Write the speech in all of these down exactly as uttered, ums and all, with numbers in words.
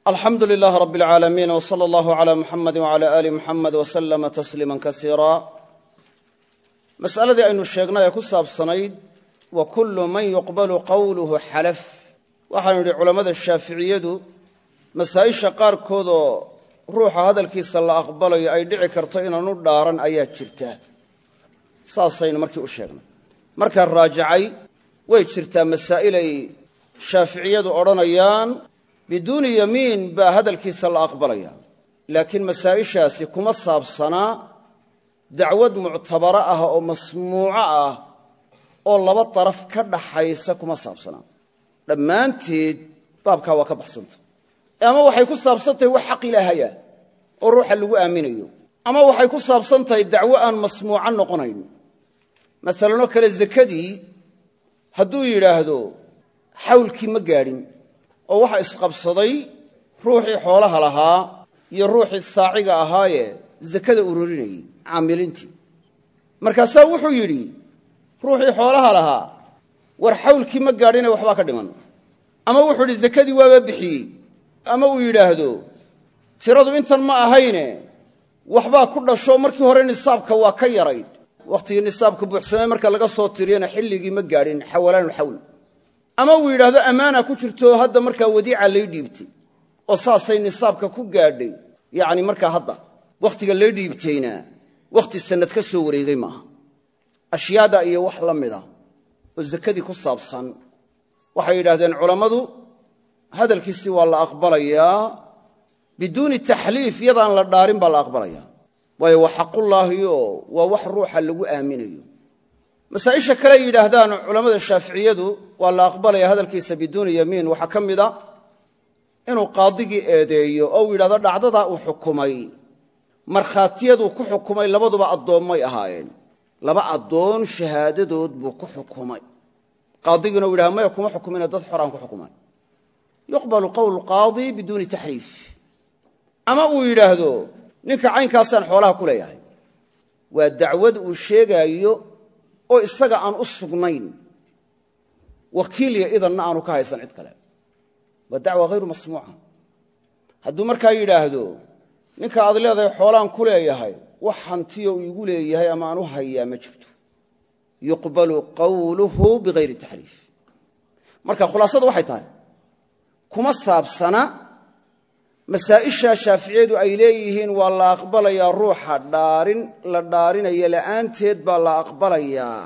alxamdu lilaah rab اlcaalamiin wsala allahu cala muxamadi wcala ali muxamed waslama tasliima kasiira mas'aladii aynu sheegnay ee ku saabsanayd wa kullu man yuqbalu qowluhu xalaf waxaanu yidhi culammada shaaficiyadu masaa'isha qaarkoodoo ruuxa hadalkiisa la aqbalayo ay dhici karto inaanu dhaaran ayaa jirta saasaynu markii u sheegnay markaa raajacay way jirtaa masaa'ilay shaaficiyadu odhanayaan biduuni yamiin baa hadalkiisa la aqbalaya laakiin masaa'ishaasi kuma saabsanaa dacwad muctabaro ah oo masmuuco ah oo laba daraf ka dhaxaysa kuma saabsanaa dhammaanteed baabkaa waa ka baxsanta ama waxay ku saabsan tahay wax xaq ilaahaya oo ruuxa lagu aaminayo ama waxay ku saabsan tahay dacwo aan masmuuco noqonayn masalanoo kale zakadii hadduu yidhaahdo xawlkii ma gaadhin oo waxa isqabsaday ruuxii xoolaha lahaa iyo ruuxii saaciga ahaayee zakada ururinayey caamiliintii markaasaa wuxuu yidhi ruuxii xoolaha lahaa war xawlkii ma gaadhine waxbaa ka dhiman ama wuxuu yidhi zakadii waaba bixiyey ama uu yidhaahdo tiradu intan ma ahayne waxbaa ku dhasho markii hore nisaabka waa ka yarayd wakhtigii nisaabka buuxsamay marka laga soo tiriyana xilligii ma gaadhin xawalaanulxawl ama uu yidhaahdo ammaana ku jirto hadda markaa wadiica lay dhiibtay oo saasay nisaabka ku gaadhay yacni markaa hadda wakhtiga lay dhiibtayna wakhti sannad ka soo wareegay maaha ashyaada iyo wax la mida oo sakadii ku saabsan waxay yidhahdeen culammadu hadalkiisii waa la aqbalayaa biduuni taxliif yadaan la dhaarin baa la aqbalayaa waayo waa xaqullaahiyo waa wax ruuxa lagu aaminayo masaa'isha kale ay yidhaahdaan culammada shaaficiyadu waa la aqbalaya hadalkiisa biduuni yamiin waxaa ka mid a inuu qaadigii eedeeyo oo uu yidhahdo dhacdadaa uu xukumay markhaatiyaduu ku xukumay labaduba addoommay ahaayeen laba addoon shahaadadood buu ku xukumay qaadigina uu yidhahdo maya kuma xukumina dad xoraan ku xukumay yuqbalu qowlu qaadi biduuni taxriif ama uu yidhaahdo ninka caynkaasaan xoolaha ku leeyahay waa dacwad uu sheegaayo oo isaga aan u sugnayn wakiiliya idanna aanu ka haysan cid kale waa dacwa hayru masmuuca hadduu markaa yidhaahdo ninka aad leedahay xoolaan ku leeyahay wax hantiyo uu igu leeyahay ama aan u hayaa ma jirto yuqbalu qowluhu bihayri taxriif marka khulaasadu waxay tahay kuma saabsana masaa'ishaa shaaficiyadu ay leeyihiin waa la aqbalayaa ruuxa dhaarin la dhaarinaya la'aanteed baa la aqbalayaa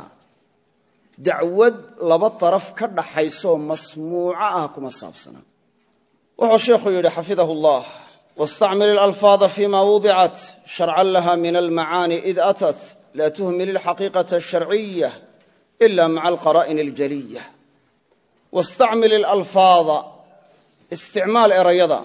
dacwad laba daraf ka dhaxaysoo masmuuco ah kuma saabsana wuxuu sheekhu yidhi xafidahu allah wastacmil ilalfaada fima wudicat sharcan laha min almacaani id atat laa tuhmil ilxaqiiqata asharciya ila maca alqaraa'in aljaliya wastacmil ilalfaada isticmaal erayada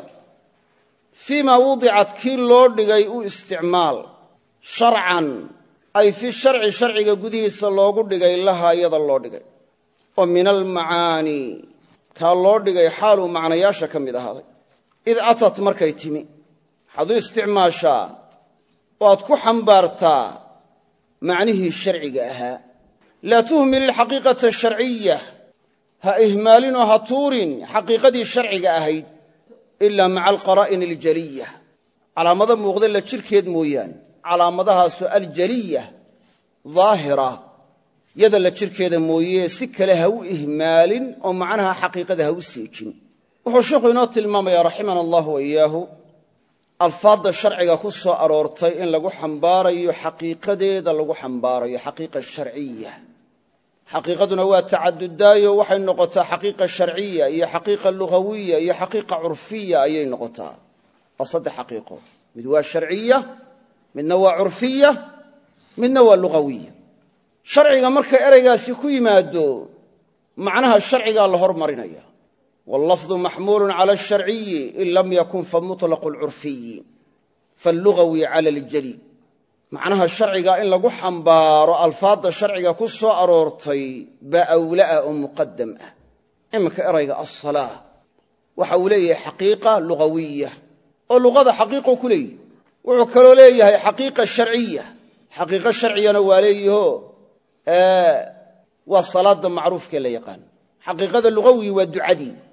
fii maa wudicat kii loo dhigay u isticmaal sharcan ay fii sharci sharciga gudihiisa loogu dhigay lahaa iyada loo dhigay oo min almacaani kaa loo dhigay xaaluu macnayaasha ka mid ahaaday id atat markay timi waxaad u isticmaashaa oo aad ku xambaartaa macnihii sharciga ahaa laa tuhmil ilxaqiiqata asharciya ha ihmaalinoo ha tuurin xaqiiqadii sharciga ahayd ilaa maca alqaraa'in aljaliya calaamado muuqda la jirkeed mooyaane calaamadahaasoo aljaliya daahira yada la jirkeeda mooye si kale ha u ihmaalin oo macnaha xaqiiqada ha u seejin wuxuu sheikhu inoo tilmaamayaa raximana allahu wa iyaahu alfaadda sharciga ku soo aroortay in lagu xambaarayo xaqiiqadeeda lagu xambaarayo xaqiiqa sharciya xaqiiqaduna waa tacadudaayo waxay noqotaa xaqiiqa sharciya iyo xaqiiqa lugawiya iyo xaqiiqa curfiya ayay noqotaa waa saddex xaqiiqo mid waa sharciya midna waa curfiya midna waa lugawiya sharciga marka ereygaasi ku yimaado macnaha sharcigaa la hormarinaya wallafdu maxmuulun cala asharciyi in lam yakun fa mutlaqu alcurfiyi faallugawi cala aljali macnaha sharciga in lagu xambaaro alfaadda sharciga ku soo aroortay baa awla'a oo muqadam ah iminka erayga assalaa waxa uu leeyahay xaqiiqa lugawiya oo luqada xaqiiqo ku leeyahy wuxuu kaloo leeyahay xaqiiqa sharciya xaqiiqo sharciyana waa leeyaho waa salaada macruufkee la yaqaan xaqiiqada lugawiyi waa ducadii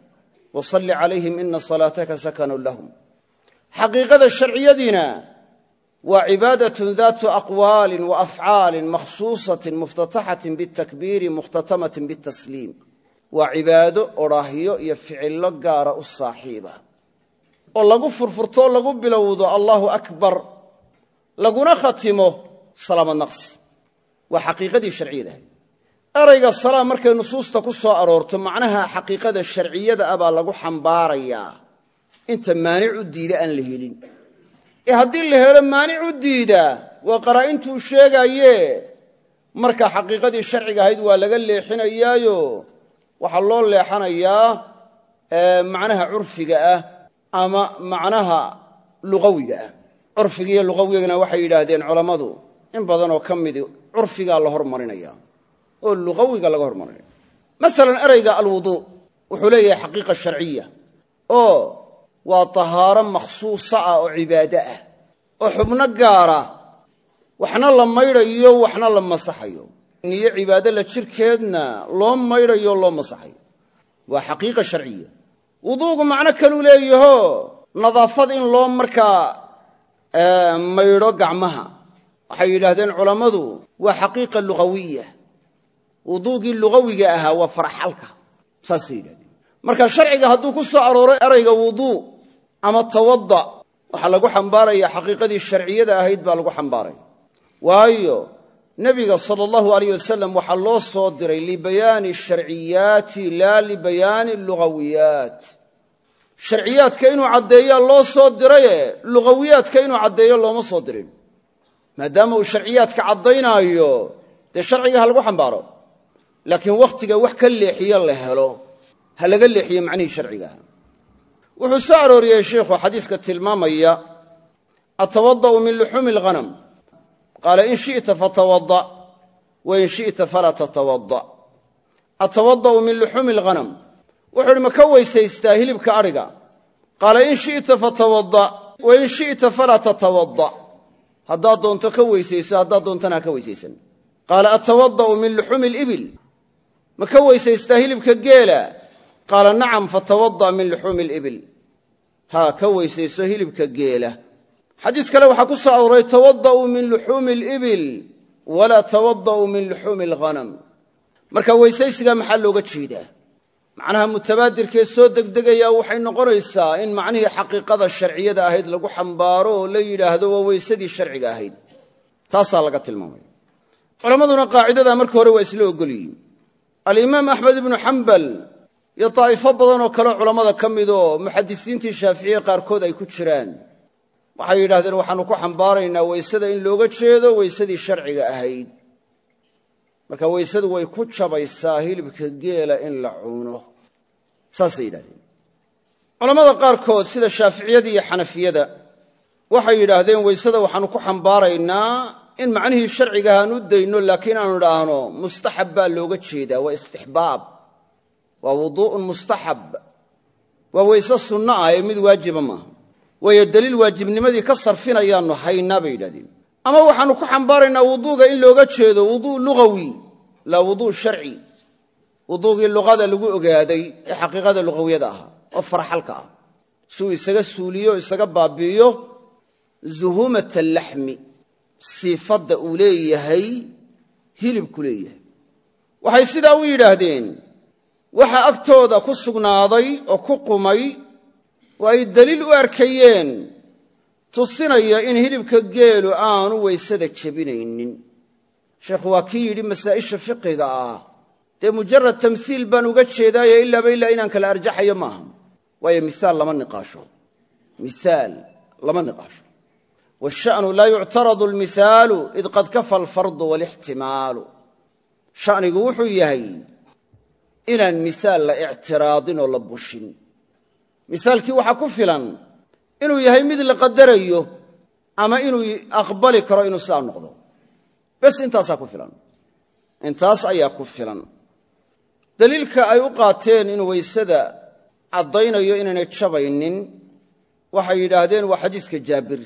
wasalli calayhim ina salaataka sakanun lahum xaqiiqada sharciyadiina waa cibaadatun daatu aqwaalin wa afcaalin makhsuusatin muftataxatin bitakbiiri mukhtatamatin bitasliim waa cibaado odhaahyo iyo ficillo gaara u saaxiiba oo lagu furfurto o lagu bilowdo allahu akbar laguna khatimo salaamo naqsi waa xaqiiqadii sharciyadahay erayga salaa markay nusuusta ku soo aroorto macnaha xaqiiqada sharciyada ah baa lagu xambaarayaa inta maanic u diida aan la helin ee haddii la helo maanic u diida waa qaraa'intuu sheegaye marka xaqiiqadii sharciga ahayd waa laga leexinayaayo waxaa loo leexanayaa macnaha curfiga ah ama macnaha luqawiga ah curfiga iyo luqawigana waxay yidhaahdeen culammadu in badan oo ka midi curfigaa la hormarinaya oo luqawiga laga hormarinaya masalan erayga alwuduu wuxuu leeyahay xaqiiqa sharciya oo waa tahaaro makhsuusa ah oo cibaado ah oo xubno gaara waxna la maydhayo waxna la masaxayo niyo cibaado la jirkeedna loo maydhayo loo masaxayo waa xaqiiqa sharciya wuduugu macno kaluu leeyaho nadaafad in loo markaa maydho gacmaha waxay yidhaahdeen culammadu waa xaqiiqa luqawiya wuduugii luqawiga ahaa waa faraxalka saasay yidhahdeen marka sharciga hadduu ku soo arooro erayga wuduu ama tawada waxaa lagu xambaaraya xaqiiqadii sharciyada ahayd baa lagu xambaaraya waayo nebiga sala allahu alayh wasalam waxaa loo soo diray libayaani sharciyaati laa libayaani lugawiyaat sharciyaadka inuu caddeeyaa loo soo diraye lugawiyaadka inuu caddeeyo looma soo dirin maadaama uu sharciyaadka caddaynaayo dee sharciga ha lagu xambaaro laakiin wakhtiga wax ka leexiyo la helo ha laga leexiyo macnihii sharcigaah wuxuu soo arooriyey sheikhu xadiiska tilmaamaya atawada'u min luxuumi alghanam qaala in shi'ta fatawada' wa in shi'ta falaa tatawada' atawada'u min luxuumi alghanam wuxuu uhi ma ka weysaystaa hilibka adhiga qaala in shi'ta fatawada' wa in shi'ta falaa tatawada' haddaad doonto ka weysayso haddaad doontana ha ka weysaysan qaala atawada'u min luxuumi alibil ma ka weysaystaa hilibka geela qaala nacam fatawada' min luxuumi alibil haa ka weysayso hilibka geela xadiis kale waxaa ku soo arooray tawada'uu min luxuumi alibil walaa tawada'uu min luxuumi alghanam marka weysaysiga maxaa looga jeedaa macnaha mutabaadirkee soo degdegayaa waxay noqonaysaa in macnihii xaqiiqada sharciyada ahayd lagu xambaaro oo la yidhaahdo waa weysadii sharciga ahayd taasaa laga tilmaamaya culammaduna qaacidadaa marka hore waa isla ogolyihiin alimaam axmed ibnu xambal iyo daa'ifo badan oo kaleo culammada ka midoo muxadisiintii shaaficiye qaarkood ay ku jiraan waxay yidhahdeen waxaannu ku xambaaraynaa weysada in looga jeedo weysadii sharciga ahayd marka weysadu way ku jabaysaa hilibka geela in la cuno saasay yidhahdeen culammada qaarkood sida shaaficiyada iyo xanafiyada waxay yidhaahdeen weysada waxaannu ku xambaaraynaa in macnihii sharciga ahaan u dayno laakiin aanu idhaahno mustaxab baa looga jeedaa waa istixbaab waa wuduu'un mustaxab waa weyse sunno ah ee mid waajiba maaha waayo daliil waajibnimadii ka sarfinayaannu haynaa bay yidhahdeen ama waxaannu ku xambaaraynaa wuduuga in looga jeedo wuduu lugawi laa wuduu sharci wuduugii luqada lagu ogaaday ee xaqiiqada luqawiyada ahaa oo farxalka ah si uu isaga suuliyo o isaga baabi'iyo zuhumata alaxmi siifadda uu leeyahay hilibku leeyahay waxay sidaa u yidhaahdeen waxa agtooda ku sugnaaday oo ku qumay oo ay daliil u arkayeen tusinaya in hilibka geelu aanu weysada jebinaynin sheekhu waa kii yidhi masaa'isha fiqiga ah dee mujarad tamsiil baan uga jeedaaye ilaaba ilaa inaan kala arjaxayo maaha waayo misaal lama niqaasho misaal lama niqaasho washa'nu laa yuctaradu almihaalu id qad kafa alfardu waalixtimaalu sha'nigu wuxuu yahay inaan misaal la ictiraadin oo la bushin misaalkii waxaa ku filan inuu yahay mid la qadarayo ama inuu aqbali karo inuu sidaa noqdo bes intaasaa ku filan intaas ayaa ku filan daliilka ay u qaateen inuu weysada caddaynayo inaynay jabaynin waxay yidhaahdeen waa xadiiska jaabir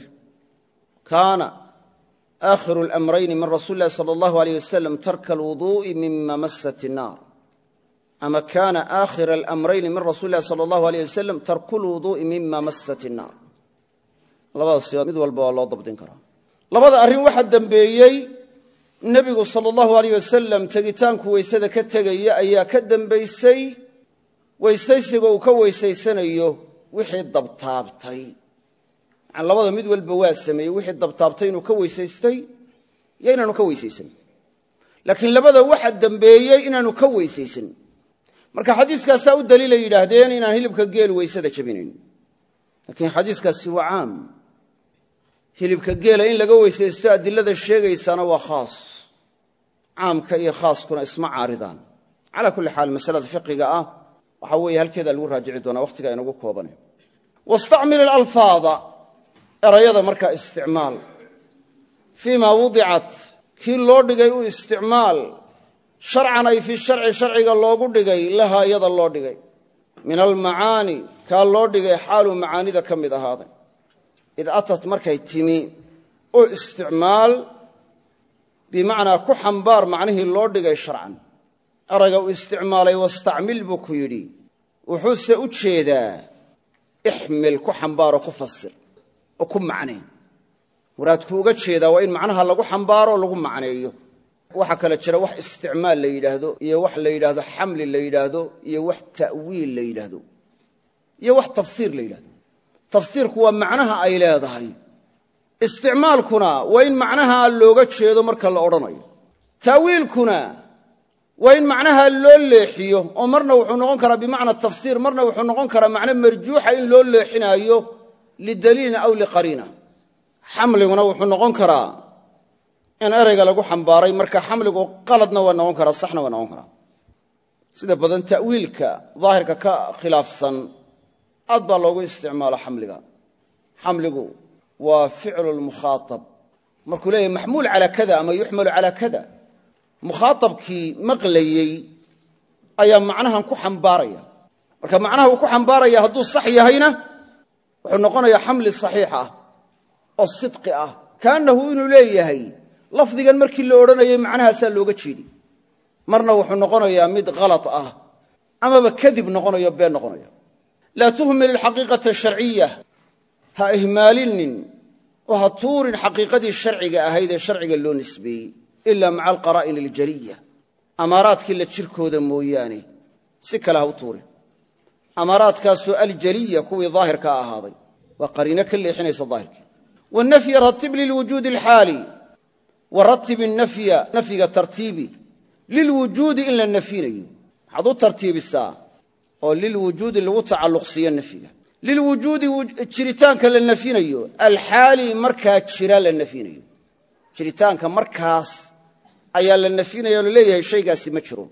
kaana aakhiru alamrayni min rasuuli illahi sala allahu alayh wasalam tarka alwuduu'i mima massat innaar ama kaana aakhira alamrayni min rasuuli illahi sala allahu alayh wasalam tarku lwuduu'i mima massat innaar labada siyood mid walba waa loo dabdin karaa labada arrin waxaa dembeeyey nebigu sala allahu alayh wasalam tegitaanku weysada ka tegaya ayaa ka dembaysay weysaysiga uu ka weysaysanayo wixii dabtaabtay yani labada mid walba waa sameeyey wixii dabtaabtay inuu ka weysaystay iyo inaanu ka weysaysan laakiin labada waxa dembeeyey inaanu ka weysaysan marka xadiiskaasaa u daliilay yidhaahdeen inaan hilibka geel weysada jabinayn laakiin xadiiskaasi waa caam hilibka geela in laga weysaysto adilada sheegaysaana waa khaas caamka iyo khaaskuna isma caaridaan calaa kulli xaal masalada fiqiga ah waxaa weeye halkeedaa lagu raajici doonaa wakhtiga inagu koobane wastacmil alalfaada erayada markaa isticmaal fii ma wudicat kii loo dhigay u isticmaal sharcan ay fii sharci sharciga loogu dhigay lahaa iyada loo dhigay min almacaani kaa loo dhigay xaaluu macaanida ka mid ahaaday id atat markay timi oo isticmaal bimacnaa ku xambaar macnihii loo dhigay sharcan erayga uu isticmaalay wastacmil buu ku yidhi wuxuuse u jeedaa ixmil ku xambaaroo ku fasir oo ku macnee muraadku uga jeedaa waa in macnaha lagu xambaaro lagu macneeyo waxaa kale jira wax isticmaal la yidhaahdo iyo wax la yidhaahdo xamli la yidhaahdo iyo wax ta'wiil la yidhaahdo iyo wax tafsiir la yidhahdo tafsiirku waa macnaha ay leedahay isticmaalkuna waa in macnaha looga jeedo marka la odhanayo ta'wiilkuna waa in macnaha loo leexiyo oo marna wuxuu noqon karaa bimacna tafsiir marna wuxuu noqon karaa macno marjuuxa in loo leexinaayo lidaliilin aw liqariina xamliguna wuxuu noqon karaa in erayga lagu xambaaray marka xamligu qaladna waa noqon karaa saxna waa noqon karaa sida badan ta'wiilka daahirka ka khilaafsan aad baa loogu isticmaalo xamliga xamligu waa ficlu lmukhaatab markuu leeyahay maxmuul calaa kada ama yuxmalu calaa kada mukhaatabkii maqlayey ayaa macnahan ku xambaaraya marka macnaha uu ku xambaaraya hadduu sax yahayna wuxuu noqonayaa xamli saxiix ah oo sidqi ah kaannahu inuu leeyahay lafdigan markii la odhanayay macnahaasaa looga jeedi marna wuxuu noqonayaa mid kalad ah amaba kadib noqonayo been noqonaya laa tuhmil alxaqiiqata asharciya ha ihmaalinin oo ha tuurin xaqiiqadii sharciga ahayd ee sharciga loo nisbeeyey ilaa maca alqaraa'in aljaliya amaaraadkii la jirkooda mooyaane si kale ha u tuurin amaaraadkaasoo aljaliya kuwii daahirka ahaaday waa qariino ka leexinaysa daahirkii wanafya ratib lilwujuudi alxaali waratib innafya nafyiga tartiibi lilwujuudi in la nafyinayo waxaad u tartiibisaa oo lilwujuudi lagu tacalluqsiiyo nafyiga lilwujuudi jiritaanka la nafyinayo alxaali markaa jira la nafyinayo jiritaanka markaas ayaa la nafyinaya o laleeyahay shaygaasi ma jiro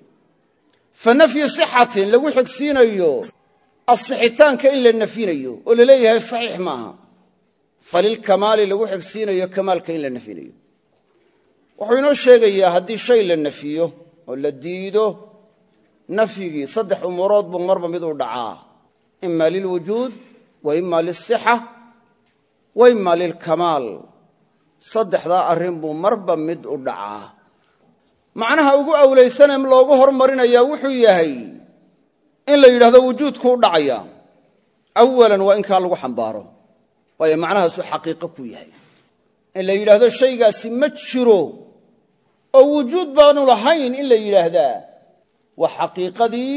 fa nafyu sixatin lagu xigsiinayo asixitaanka in la nafyinayo oo laleeyahay saxiix maaha falilkamaali lagu xigsiinayo kamaalka in la nafyinayo wuxuu inoo sheegayaa haddii shay la nafiyo oo la diido nafyigii saddex umuurood buu marba mid u dhacaa ima lilwujuud wa ima lilsixa wa ima lilkamaal saddexdaa arrin buu marba mid u dhacaa macnaha ugu awlaysane loogu hormarinayaa wuxuu yahay in la yidhahdo wujuudku u dhacaya awalan waa in kaa lagu xambaaro waayo macnahaasuu xaqiiqo ku yahay in la yidhaahdo shaygaasi ma jiro oo wujuud baanu lahayn in la yidhaahdaa waa xaqiiqadii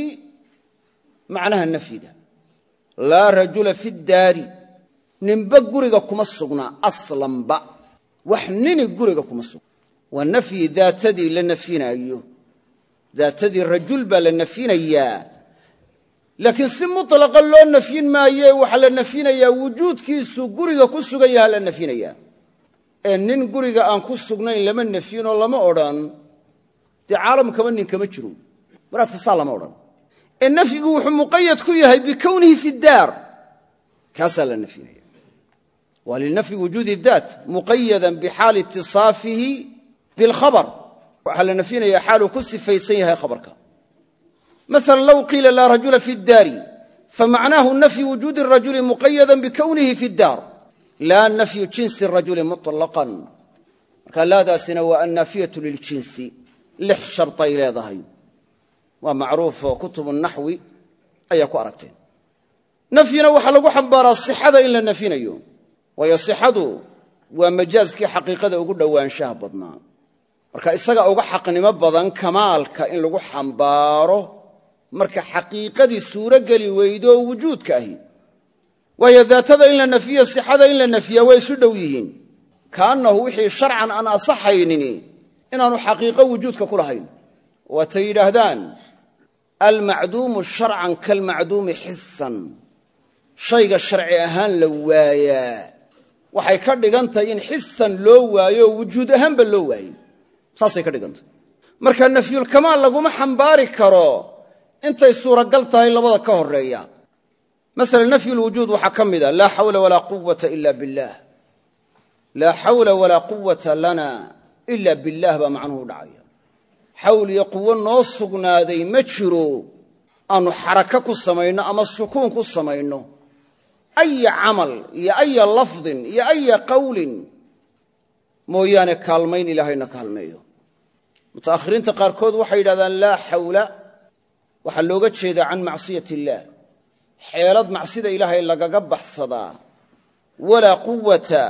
macnaha nafyiga laa rajula fi daari ninba guriga kuma sugnaa aslanba wax nini guriga kuma sugna waa nafyi daatadii la nafyinaayo daatadii rajul baa la nafyinayaa laakiin si mutlaqa loo nafyin maaye waxaa la nafyinayaa wujuudkiisu guriga ku sugan yaha la nafyinayaa ee nin guriga aan ku sugnayn lama nafyinoo lama odhan dee caalamkaba nin kama jiro muraadka saa lama odhan ee nafyigu wuxuu muqayad ku yahay bikownihi fi daar kaasaa la nafyinaya waa linafyi wujuudi daat muqayadan bixaali itisaafihi bilkhabar waxaa la nafyinayaa xaaluu ku sifaysan yahay khabarka maala low qiila laa rajula fi daari famacnaahu nafyu wujuudi rajuli muqayada bikownihi fi daar laa nafyu jinsi rajuli muطlaqan marka laadaasina waa annaafiyatu liljinsi lix sharday leedahay waa macruuf oo kutubu naxwi ayaa ku aragteen nafyina waxa lagu xambaaraa sixada in la nafinayo waayo sixadu waa majaaskii xaqiiqada ugu dhowaanshaha badnaa marka isaga uga xaqnimo badan kamaalka in lagu xambaaro marka xaqiiqadii suuro geli weydo wujuudka ahi waayo daatada in la nafiyo sixada in la nafiya way isu dhow yihiin kaannahu wixii sharcan aan asaxaynini inaanu xaqiiqo wujuudka ku lahayn waatay yidhaahdaan almacduumu sharcan kalmacduumi xisan shayga sharci ahaan la waayaa waxay ka dhigan tahay in xisan loo waayo wujuud ahaanba loo waayey saasay ka dhigantahay marka nafyulkamaal laguma xambaari karo intay suuragal tahay labada ka horeeya masalan nafyulwujuud waxaa ka mid a laa xawla walaa quwata ila billaah laa xawla walaa quwata lana ila billaah baa macnuhu dhacaya xawl iyo quwo noo sugnaaday ma jiro aanu xaraka ku samayno ama sukuun ku samayno aya camal iyo aya lafdin iyo aya qawlin mooyaane kaalmayn ilaahayna kaalmeeyo mutaakhiriinta qaarkood waxay yidhahdaan laa xawla waxaa looga jeedaa can macsiyat illaah xeelad macsida ilaahay lagaga baxsadaa walaa quwata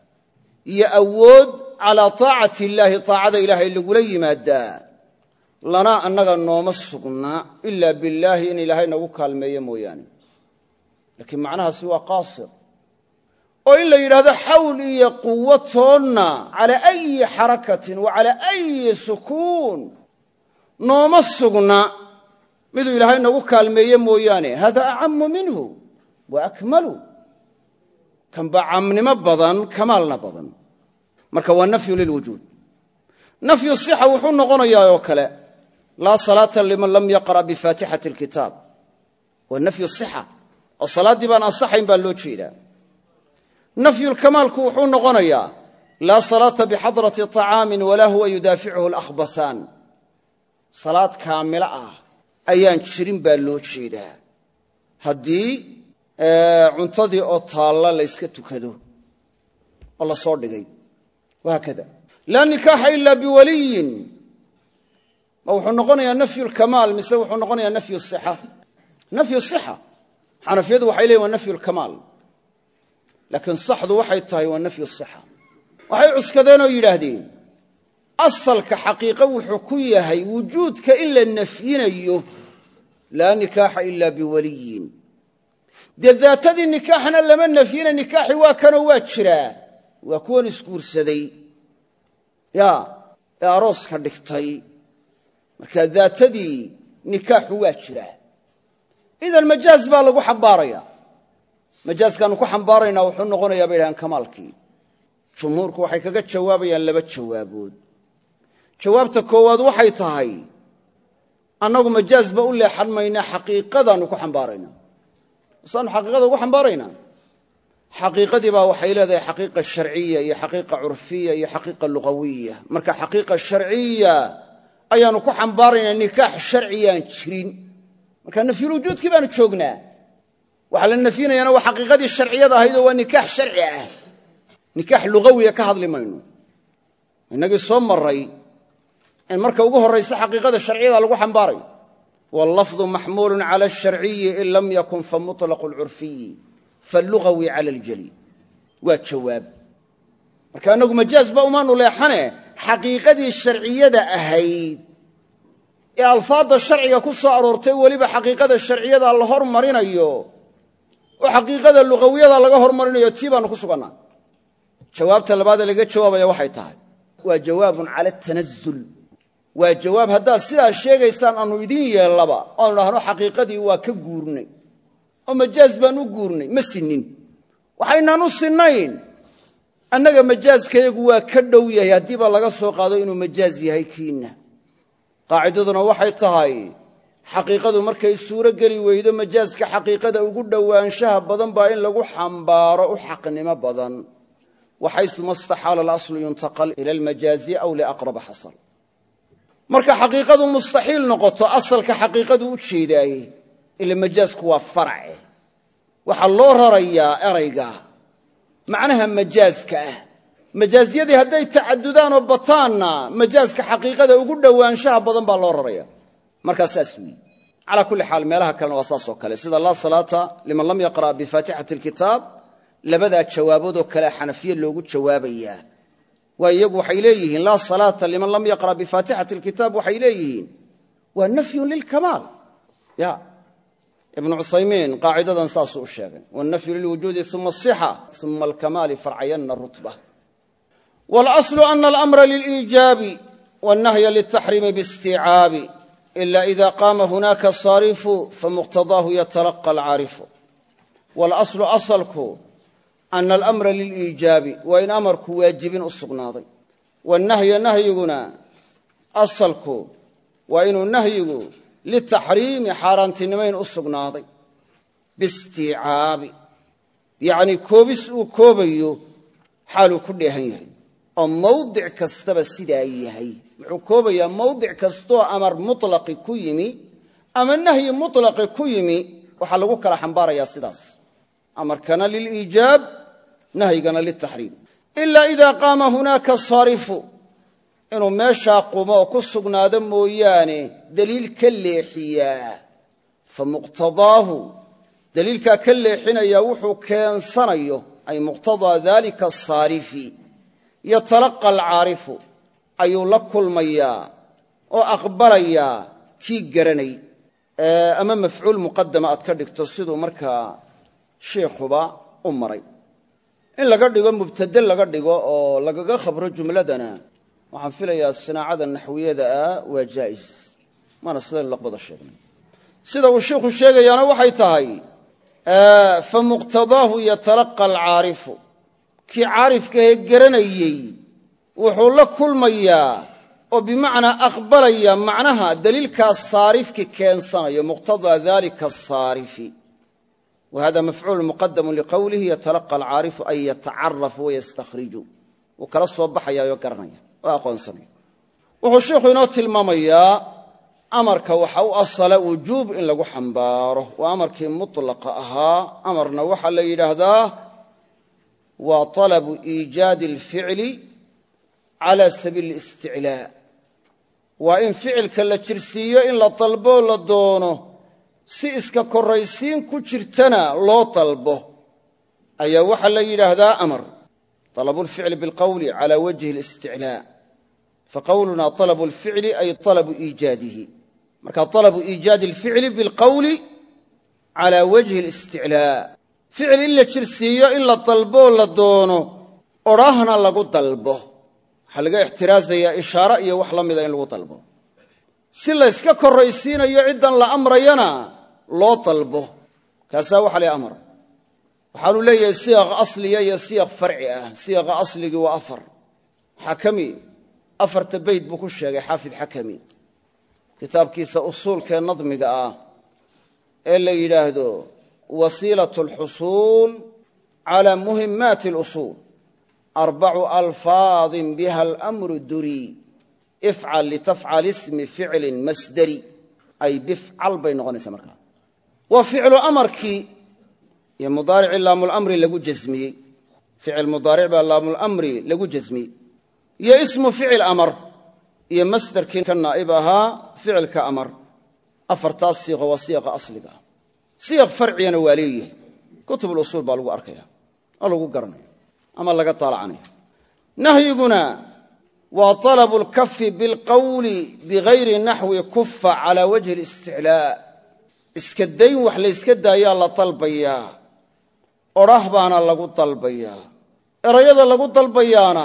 iyo awood calaa taacati illaahi taacada ilaahay lagula yimaadaa lanaa annaga nooma sugnaa ilaa billaahi in ilaahay nagu kaalmeeyo mooyaane laakiin macnahaasi waa qaasir oo in la yidhaahdo xawl iyo quwo toonna calaa ayi xarakatin wa calaa ayi sukuun nooma sugna miduu ilaahay nagu kaalmeeye mooyaane hada acamu minhu wa akmalu kan baa camnimo badan kamaalna badan marka waa nafyu lilwujuud nafyu sixa wuxuu noqonayaa oo kale laa salaata liman lam yaqra' bifaatixati alkitaab waa nafyu sixa oo salaaddii baan ansaxayn baa loo jeedaa nafyulkamaalku wuxuu noqonayaa laa salaata bixadrati طacaamin walaa huwa yudaaficuhu alakhbasaan salaad kaamilo ah ayaan jirin baa loo jeedaa haddii cuntadii oo taalla la yska tukado oo la soo dhigay wahaakada laa nikaaxa ila biwaliyin ma wuxuu noqonayaa nafyulkamaal mise wuxuu noqonayaa nafyu sixa nafyu sixa xanafiyadu waxay leeyihin waa nafyulkamaal laakiin saxdu waxay tahay waa nafyu sixa waxay cuskadeen oo yidhaahdeen asalka xaqiiqo wuxuu ku yahay wujuudka in la nafyinayo laa nikaaxa ila biwaliyin dee daatadii nikaaxna lama nafyina nikaaxi waa kanoo waa jiraa waa kuwan isguursaday ya ee arooska dhigtay marka daatadii nikaaxu waa jiraa idan majaaz baa lagu xambaaraya majaazkaanu ku xambaaraynaa wuxuu noqonayaa bay dhahaan kamaalkii jumhuurku waxay kaga jawaabayaan laba jawaabood jawaabta koowaad waxay tahay annagu majaazba u leexan maynaa xaqiiqadaanu ku xambaaraynaa saanu xaqiiqada ugu xambaaraynaa xaqiiqadii baa waxay leedahay xaqiiqa sharciya iyo xaqiiqa curfiya iyo xaqiiqa lugawiya marka xaqiiqa sharciya ayaanu ku xambaaraynaa nikaax sharciyaan jirin marka nafyulwujuudkii baanu joognaa waxaa la nafyinayaana waa xaqiiqadii sharciyada ahaydoo waa nikaax sharci ah nikaax lugawiya ka hadli mayno innagii soo maray in marka ugu horraysa xaqiiqada sharciyada lagu xambaarayo wallafdu maxmuulun cala alsharciyi in lam yakun fa muطlaqu alcurfiyi falugawi cala aljali waa jawaab marka annagu majaazba umaanu leexane xaqiiqadii sharciyada ahayd ee alfaadda sharciga ku soo aroortay weliba xaqiiqada sharciyada la hormarinayo oo xaqiiqada lugawiyada laga hormarinayo tii baanu ku sugannaa jawaabta labaad ee laga jawaabaya waxay tahay waa jawaabun cala atanazul waa jawaab haddaad sidaa sheegaysaan aanu idiin yeellaba oanu dhahno xaqiiqadii waa ka guurnay oo majaaz baan u guurnay ma sinnin waxaynaan u sinnayn annaga majaazkayagu waa ka dhow yahay haddiiba laga soo qaado inuu majaaz yahay kiinna qaacidaduna waxay tahay xaqiiqadu markay suuro geli weydo majaazka xaqiiqada ugu dhowaanshaha badan baa in lagu xambaaro u xaqnimo badan waxaysuma istaxaala alaslu yuntaqal ila almajaazi aw liaqraba xasal marka xaqiiqadu mustaxiil noqoto asalka xaqiiqadu u jeedaaye ila majaazku waa farace waxaa loo rarayaa erayga macnaha majaazka ah majaazyadii hadday tacadudaan oo bataanna majaazka xaqiiqada ugu dhowaanshaha badan baa loo raraya marka saas weey ala kulli xaal meelaha kalena waa saas oo kale sida la salaata liman lam yaqra bi fatihati alkitab labada jawaabodo kale xanafiye loogu jawaabaya waa iyagu waxay leeyihiin la salaata liman lam yaqra bi fatihati alkitab waxay leeyihiin wa nafyun lil kamal ya ibn Uthaymin qaa'idadan saas u sheegay wa nafyu lil wujudi thumma as-sihha thumma al-kamal far'ayan ar-rutbah wal aslu anna al-amra lil ijabi wan nahya lit tahrim bi isti'abi illa idha qama hunaka sarifu famuqtadahu yatalaqqa al-'arifu wal aslu asalku anna al-amra lil ijabi wa in amarku wajibin usugnaaday wan nahya nahyiguna asalku wa inu nahyigu للتحريم حارانتنمين أسقناضي باستيعاب يعني كوبس وكوبيو حالو كل هنيه أو موضع كستب السدائي هي كوبيا موضع كستو أمر مطلق كيمي أما النهي مطلق كيمي وحلقوك لحنبار يا سداس أمر كان للإيجاب نهي كان للتحريم إلا إذا قام هناك الصارف إنه ما شاقوا ما كسقنا دم وياني دليل كالليحية فمقتضاه دليل كالليحين يوحو كان صنيه أي مقتضى ذلك الصارف يتلقى العارف أي لك المياه وأقبريا كي قرني أما مفعول مقدمة أتكردك تصيدوا مركا شيخبا أمري إن لقد يقول مبتدل لقد يقول لقد خبر جملتنا waxaan filayaa sinaacada naxwiyada waa jaayis mana sida laqbada sheegnay sida uu sheekhu sheegayana waxay tahay fa muqtadahu yatalaqqa al-'arif ki 'arifka ee garanayay wuxuu la kulmayaa oo bimaana aqbalaya macnaha dalilka saarifka keensanayo muqtada dhalika as-sarif وهذا مفعول مقدم لقوله يتلقى العارف أي يتعرف ويستخرج وكلا صوبحيا يقرنيا وأقونسني wuxuu sheekhu inoo tilmaamayaa amarka waxa uu asala wujuub in lagu xambaaro waa amarkii mutlaq ahaa amarna waxa la yiraahdaa wa talabu iijad al-fi'li ala sabil al-isticlaa wa in fi'lka la jirsiyo in la talbo la doono si iska koraysiin ku jirtana loo talbo ayaa waxa la yiraahdaa amar طلب الفعل بالقول على وجه الاستعلاء فقولنا طلب الفعل أي طلب إيجاده مركا طلب إيجاد الفعل بالقول على وجه الاستعلاء فعل إلا تشرسيه إلا طلبه إلا دونه أراهنا لقو طلبه حلقة احتراز يا إشارة يا وحلم إذا لقو طلبه سلا إسكاكو الرئيسين يعدا لأمر ينا لو طلبه كاساوح لي أمر وحالوا لي صيغ أصلية يا صيغ فرعية صيغ أصلي وأفر حكمي أفر تبيت بكشة حافظ حكمي كتاب كيس أصول كنظم آه إلا يلاهدو وسيلة الحصول على مهمات الأصول أربع ألفاظ بها الأمر الدري افعل لتفعل اسم فعل مسدري أي بفعل بين غني سمركا وفعل أمرك يا مضارع لام الأمر لقو جزمي فعل مضارع لام الأمر لقو جزمي يا اسم فعل أمر يا مصدر كالنائبها فعل كأمر أفرتا صيغة وصيغة أصلها صيغ فرعية نوالية كتب الأصول بالغو أركيها ألغو قرنية أما لقد طالعني نهيقنا وطلب الكف بالقول بغير نحو كف على وجه الاستعلاء اسكدين وحل اسكدا يا الله طلبيا ورهبانا لغو طلبيا إريادا لغو طلبيانا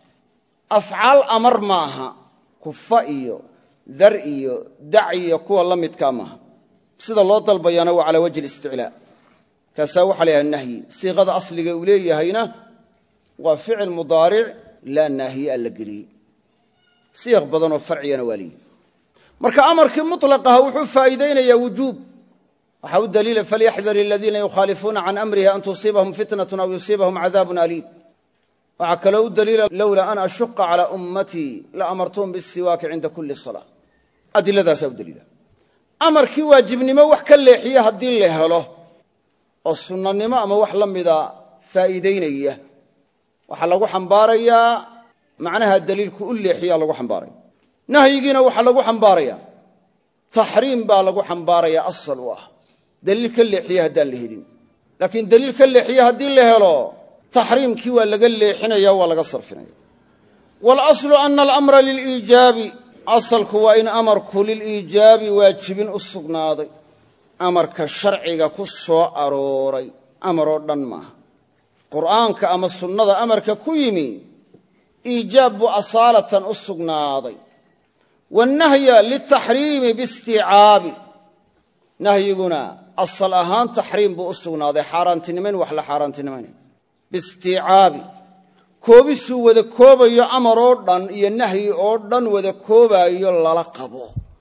أفعال أمر معها كفائيو ذرئيو دعيو كو الله متكامها سيدا الله طلبيانا وعلى وجه الاستعلاء كساوح عليها النهي صيغة أصلي قوليه هنا وفعل مضارع لا نهي ألا قري صيغ بدن وفرعيا ولي مركا أمرك مطلقها وحو فائدين يا وجوب وحو الدليل فليحذر الذين يخالفون عن أمره أن تصيبهم فتنة أو يصيبهم عذاب أليم وعكلوا الدليل لولا أن أشق على أمتي لأمرتهم بالسواك عند كل صلاة أدلة ذا سوى الدليل أمرك واجبني ما وحكا الليحية الدين له له السنة نما ما وحلم إذا فائدين إياه وحلقوا حنباريا معناها الدليل كل ليحية لقوا حنباريا نهيجينا وحلقوا حنباريا taxriim baa lagu xambaarayaa asal u ah daliil ka leexiye haddaan la helin laakiin daliil ka leexiye haddii la helo taxriimkii waa laga leexinaya waa laga sarfinaya waalaslu ana alamra liliijaabi asalku waa in amarku liliijaabi waajibin u sugnaaday amarka sharciga ku soo arooray amaroo dhan maaha qur'aanka ama sunnada amarka ku yimi iijaab buu asaalatan u sugnaaday wannahya litaxriimi biisticaabi nahyiguna asal ahaan taxriim buu u sugnaaday xaaraantinimayn wax la xaaraantinimaynay biisticaabi koobisuu wada koobayo amaroo dhan iyo nahyi oo dhan wada koobaayo lala qabo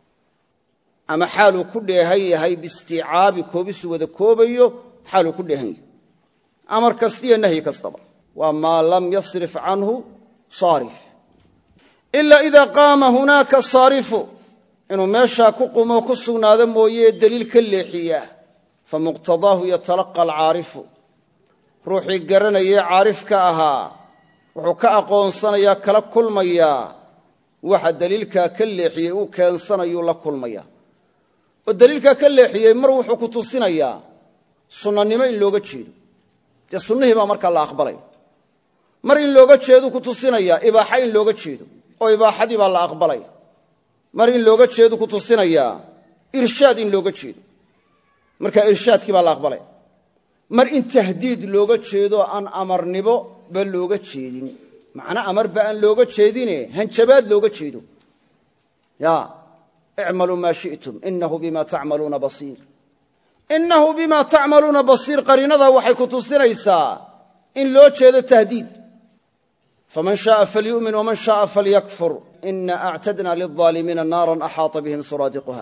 ama xaaluu ku dheehan yahay biisticaabi koobisuu wada koobayo xaaluu ku dheehan yahay amar kasta iyo nahyi kastaba waa maa lam yasrif canhu saarif ilaa idaa qaama hunaaka saarifu inuu meeshaa ku qumoo ku sugnaado mooyee daliil ka leexiya famuqtadaahu yatalaqa alcaarifu ruuxii garanayee caarifka ahaa wuxuu ka aqoonsanayaa kala kulmayaa waxa daliilkaa ka leexiyey uu keensanayuu la kulmayaa oo daliilkaa ka leexiyey mar wuxuu ku tusinayaa sunnanimo in looga jeedo dee sunnihii baa markaa la aqbalaya mar in looga jeedu ku tusinayaa ibaaxa in looga jeedo oo ibaaxadii baa la aqbalaya mar in looga jeedu ku tusinayaa irshaad in looga jeedo markaa irshaadkii baa la aqbalaya mar in tahdiid looga jeedo aan amarnibo ba looga jeedin macna amarba aan looga jeedine hanjabaad looga jeedo ya icmaluu maa shi'tum inahu bima tacmaluuna basiir innahu bima tacmaluuna basiir qariinada waxay ku tusinaysaa in loo jeedo tahdiid faman shaaa falyu'min waman shaaa falyakfur ina actadna lilظaalimiina naaran axaata bihim suraadiquha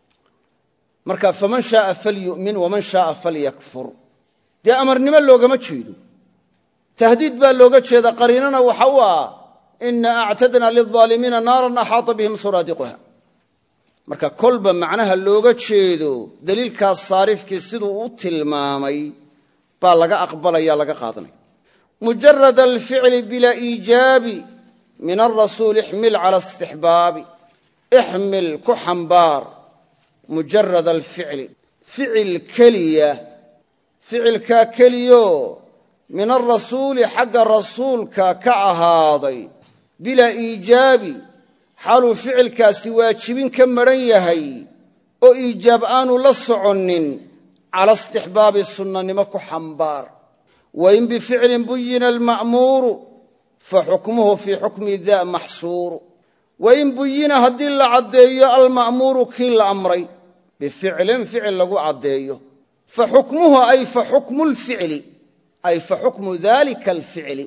marka faman shaaa falyu'min waman shaaa falyakfur dee amarnimo loogama jeedo tahdiid baa looga jeeda qariinana waxa u ah ina actadna lilظaalimiina naaran axaata bihim suraadiquha marka kolba macnaha looga jeedo daliilkaas saarifkii siduu u tilmaamay baa laga aqbalaya laga qaadanaya mujarad alficli bilaa iijaabi min alrasuuli ixmil cala istixbaabi ixmil ku xambaar mujarad alficli ficil keliya ficilkaa keliyo min alrasuuli xagga rasuulka ka ahaaday bilaa iijaabi xaaluu ficilkaasi waajibin ka madhan yahay oo iijaab aanu la soconnin cala istixbaabi sunnanimo ku xambaar wain bificlin buyina alma'muuru fa xukmuhu fii xukmi daa maxsuuru wain buyina haddii la caddeeyo alma'muuru kii la amray bificlin ficil lagu caddeeyo fa xukmuhu ay fa xukmu lficli ay fa xukmu dalika alficli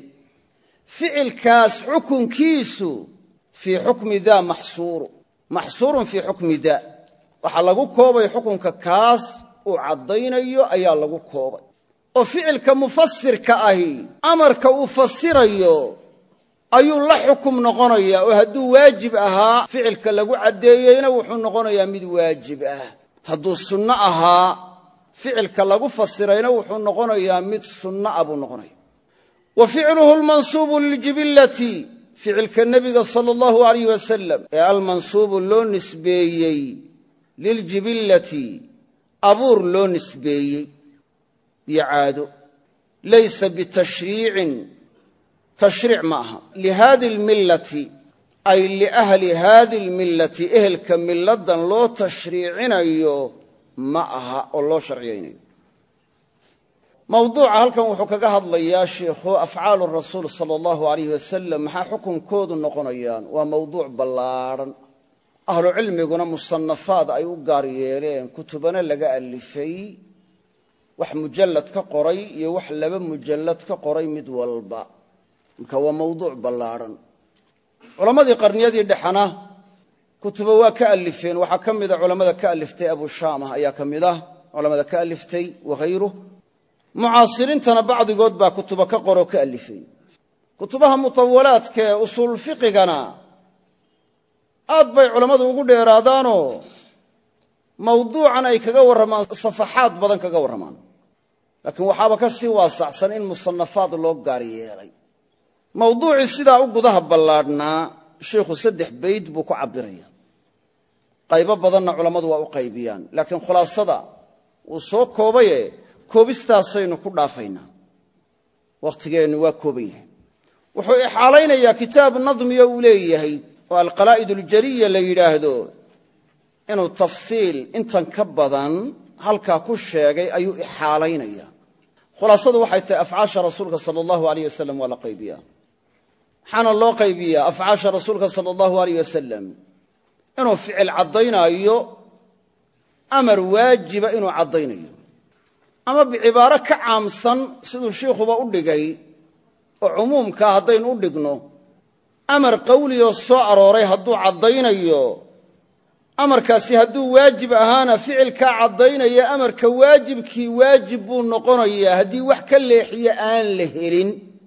ficilkaas xukunkiisu fii xukmi daa maxsuuru maxsuurun fii xukmi daa waxaa lagu koobay xukunka kaas uu caddaynayo ayaa lagu koobay oo ficilka mufasirka ahi amarka uu fasirayo ayuu la xukum noqonayaa oo hadduu waajib ahaa ficilka lagu caddeeyeyna wuxuu noqonayaa mid waajib ah hadduu sunno ahaa ficilka lagu fasirayna wuxuu noqonayaa mid sunno ah buu noqonaya wa ficluhu lmansuubu liljibillati ficilka nebiga sala allahu alayh wasalam ee almansuubu loo nisbeeyey liljibillati abuur loo nisbeeyey iyo caado laysa bitashriicin tashriic ma aha lihaadi lmillati ay liahli haadi lmillati ehelka milladan loo tashriicinayo ma aha oo loo sharciyaynayo mawduuca halkan wuxuu kaga hadlayaa sheikhu afcaalu rasuul sala allahu alayh wasalam maxaa xukunkoodu noqonayaan waa mawduuc ballaadhan ahlucilmiguna musanafaad ay u gaar yeeleen kutubana laga alifay wax mujallad ka qoray iyo wax laba mujallad ka qoray mid walba marka waa mawduuc ballaadhan culammadii qarniyadii dhexana kutuba waa ka alifeen waxaa ka mida culammada ka aliftay abu shaamah ayaa ka mid ah culammada ka aliftay wakhayruh mucaasiriintana bacdigood baa kutuba ka qoroo ka alifay kutubaha mutawalaadkaee usuul fiqigana aad bay culammadu ugu dheeraadaanoo mawduucan ay kaga warramaan safaxaad badan kaga warramaan laakiin waxaaba ka sii waasacsan in musanafaad loo gaar yeelay mawduucii sidaa u gudaha ballaadhnaa sheikhu saddex bayd buu ku cabbiraya qaybo badanna culammadu waa u qaybiyaan laakiin khulaasada wuu soo koobaye koobistaasaynu ku dhaafaynaa wakhtigeennu waa kooban yahay wuxuu ixaalaynayaa kitaab nadmiyo uu leeyahay oo alqalaa'id aljariya la yidhaahdo inuu tafsiil intan ka badan halkaa ku sheegay ayuu ixaalaynayaa khulaasadu waxay tahay afcaasha rasuulka sala allahu alayh wasalam waa la qaybiyaa maxaana loo qaybiyaa afcaasha rasuulka sala allahu alayh wasalam inuu ficil caddaynaayo amar waajiba inuu caddaynayo ama bicibaaro ka caamsan siduu shiikhuba u dhigay oo cumuumkaa haddaynu u dhigno amar qawliyoo soo arooray hadduu caddaynayo amarkaasi hadduu waajib ahaana ficilkaa caddaynaya amarka waajibkii waajib buu noqonayaa haddii wax ka leexiya aan la helin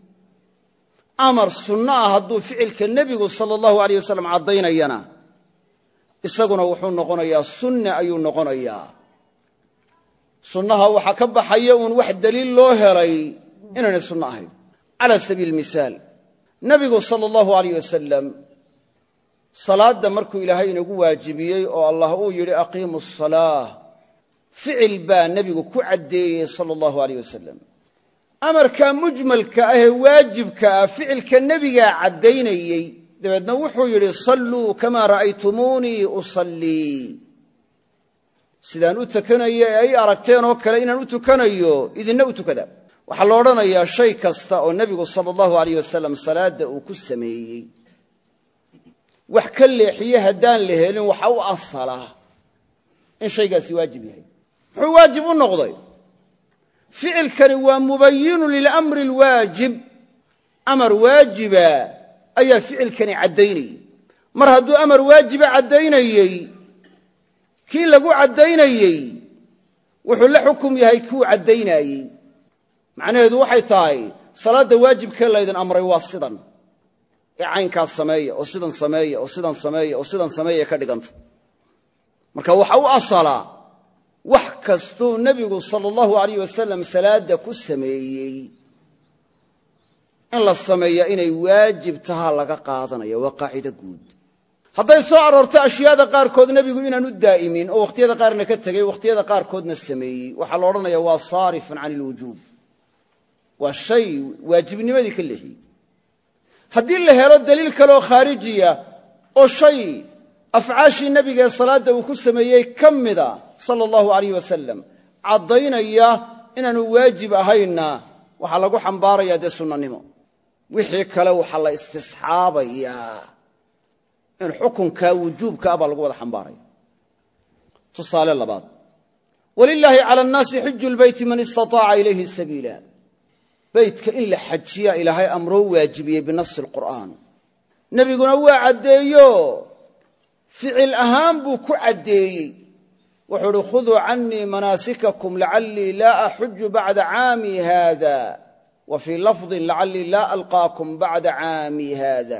amar sunno ah hadduu ficilka nebigu sala allahu alayh wasalam caddaynayana isaguna wuxuu noqonayaa sunne ayuu noqonayaa sunnaha waxaa ka baxaya uun wax daliil loo helay inaynay sunno ahayn cala sabiili misaal nebigu sala allahu alayh wasalam salaadda markuu ilaahay inagu waajibiyey oo allah uu yidhi aqiimu asalaah ficil baa nebigu ku caddeeyey sala allahu alayh wasalam amarkaa mujmalka ahee waajibka ah ficilka nebigaa caddaynayey dabeedna wuxuu yidhi salluu kamaa ra'aytumuunii usallii sidaan u tukanayo ee ay aragteen oo kale inaan u tukanayo idinna u tukada waxaa la odhanayaa shay kasta oo nebigu sala allahu alayh wasalam salaadda uu ku sameeyey wax ka leexiye haddaan la helin waxa u asalaa in shaygaasi waajib yahay muxuu waajib u noqday ficilkani waa mubayinu lilamri alwaajib amar waajiba ayaa ficilkani caddaynayey mar hadduu amar waajiba caddaynayey kii lagu caddaynayey wuxuu la xukum yahay kuu caddaynayey macnaheedu waxay tahay salaadda waajibkee laydin amray waa sidan ee caynkaas sameeya oo sidan sameeya oo sidan sameeya oo sidan sameeya ka dhiganta marka waxa u asalaa wax kastuu nebigu sala allahu alayh wasalam salaadda ku sameeyey in la sameeya inay waajib tahaa laga qaadanaya waa qaacido guud hadday soo aroorto ashyaada qaarkood nebigu inaanu daa'imin oo wakhtiyada qaarna ka tegey wakhtiyada qaarkoodna sameeyey waxaa la odhanaya waa saarifun cani ilwujuub waa shay waajibnimadii ka leexiyey haddii la helo daliil kaleoo khaarijiya oo shay afcaashii nebiga ee salaadda uu ku sameeyey ka mida sala allahu alayh wasalam caddaynaya inaanu waajib ahaynna waxaa lagu xambaarayaa dee sunnanimo wixii kale waxaa la istisxaabayaa in xukunkaa wujuubka ah baa lagu wada xambaaraya tusaale labaad walilaahi cala annaasi xiju lbeyti man istataaca ilayhi sabiila beytka in la xajiyaa ilaahay amroo waajibiyey binasi alqur'aan nebiguna waa caddeeyo ficil ahaan buu ku caddeeyey wuxuu uhi khuduu cannii manaasikakum lacallii laa axuju bacda caami haada wa fii lafdin lacallii laa alqaakum bacda caami haada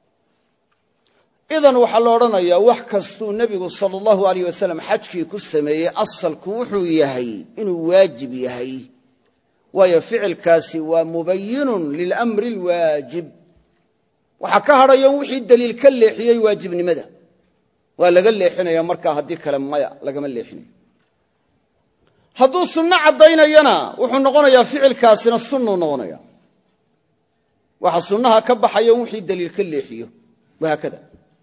idan waxaa la odhanayaa wax kastuu nebigu sala allahu alayh wasalam xajkii ku sameeyey asalku wuxuu yahay inuu waajib yahay waayo ficilkaasi waa mubayinun lilamri alwaajib waxaa ka hadhaya wixii daliil ka leexiyey waajibnimada waa laga leexinaya markaa haddii kale maya lagama leexinayo hadduu sunno caddaynayana wuxuu noqonayaa ficilkaasina sunnuu noqonaya waxa sunnaha ka baxaya wixii daliil ka leexiyo wahaakada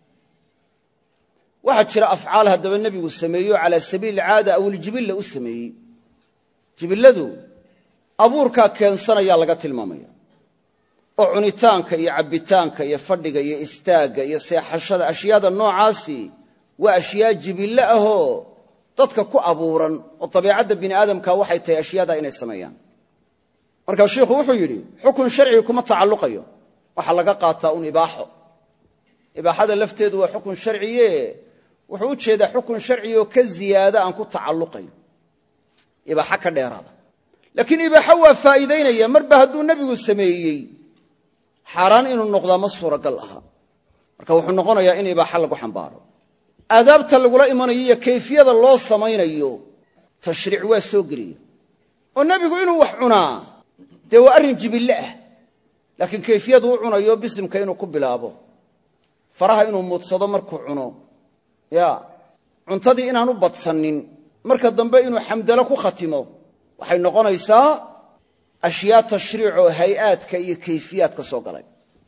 waxaa jira afcaal haddaba nebigu sameeyo calaa sabiili alcaada aw iljibilla u sameeyey jibilladu abuurkaa keensanayaa laga tilmaamaya oo cunitaanka iyo cabbitaanka iyo fadhiga iyo istaagga iyo seexashada ashyaada noocaasi waa ashyaa jibillo ahoo dadka ku abuuran oo dabiicadda bini aadamka waxay tahay ashyaada inay sameeyaan markaa sheikhu wuxuu yidhi xukun sharciga kuma tacalluqayo waxaa laga qaataa un ibaaxo ibaaxada lafteedu waa xukun sharciye wuxuu u jeedaa xukun sharcioo ka ziyaada aan ku tacalluqayn ibaaxo ka dheeraada laakiin ibaaxo waa faa'iidaynaya marba hadduu nebigu sameeyey xaaraan inuu noqdaa ma suuragal aha marka wuxuu noqonayaa in ibaaxo lagu xambaaro aadaabta lagula imanayo iyo kayfiyada loo samaynayo tashriic waa soo geliya oo nebigu inuu wax cunaa dee waa arrin jibille ah laakiin kayfiyadu u cunayo bisimka inuu ku bilaabo faraha inuu muudsado markuu cuno ya cuntadii inaanu badsanin marka dambe inuu xamdalo ku khatimo waxay noqonaysaa ashyaa tashriic oo hay-aadka iyo kayfiyaadka soo galay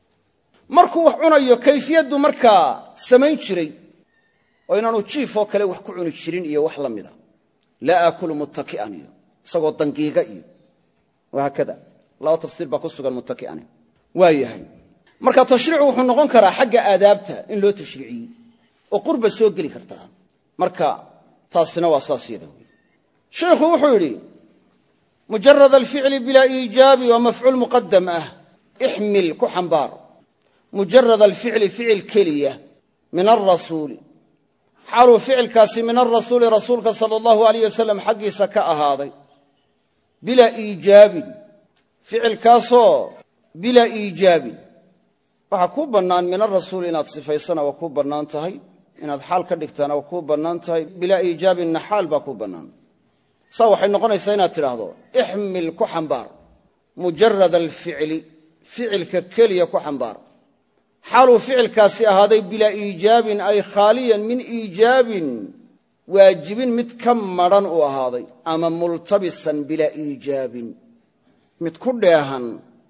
markuu wax cunayo kayfiyaddu markaa samayn jiray oo inaanu jiif oo kale wax ku cuni jirin iyo wax la mida laa aakulu muttaki'an iyo isagoo dangiiga iyo wahaakada laba tafsiir baa ku sugan muttaki'an waa yahay marka tashriicu wuxuu noqon karaa xagga aadaabta in loo tashriiciyey oo qurba soo geli kartaa marka taasina waa saas yada wey sheekhu wuxuu yidhi mujarad alficli bilaa iijaabi waa mafcuul muqadam ah ixmil ku xambaar mujarad alficli ficil keliya min alrasuuli xaaluu ficilkaasi min alrasuuli rasuulka sala allahu alayh wasalam xaggiisa ka ahaaday bilaa iijaabin ficilkaasoo bilaa iijaabin waxaa kuu bannaan min alrasuuli inaad sifaysana waa kuu bannaan tahay inaad xaal ka dhigtaana waa kuu bannaan tahay bilaa iijaabinna xaal baa kuu bannaan saa waxay noqonaysaa inaad tidhaahdo ixmil ku xambaar mujarad alficli ficilka keliya ku xambaar xaaluu ficilkaasi ahaaday bilaa iijaabin ay khaaliyan min iijaabin waajibin mid ka madhan uu ahaaday ama multabisan bilaa iijaabin mid ku dheehan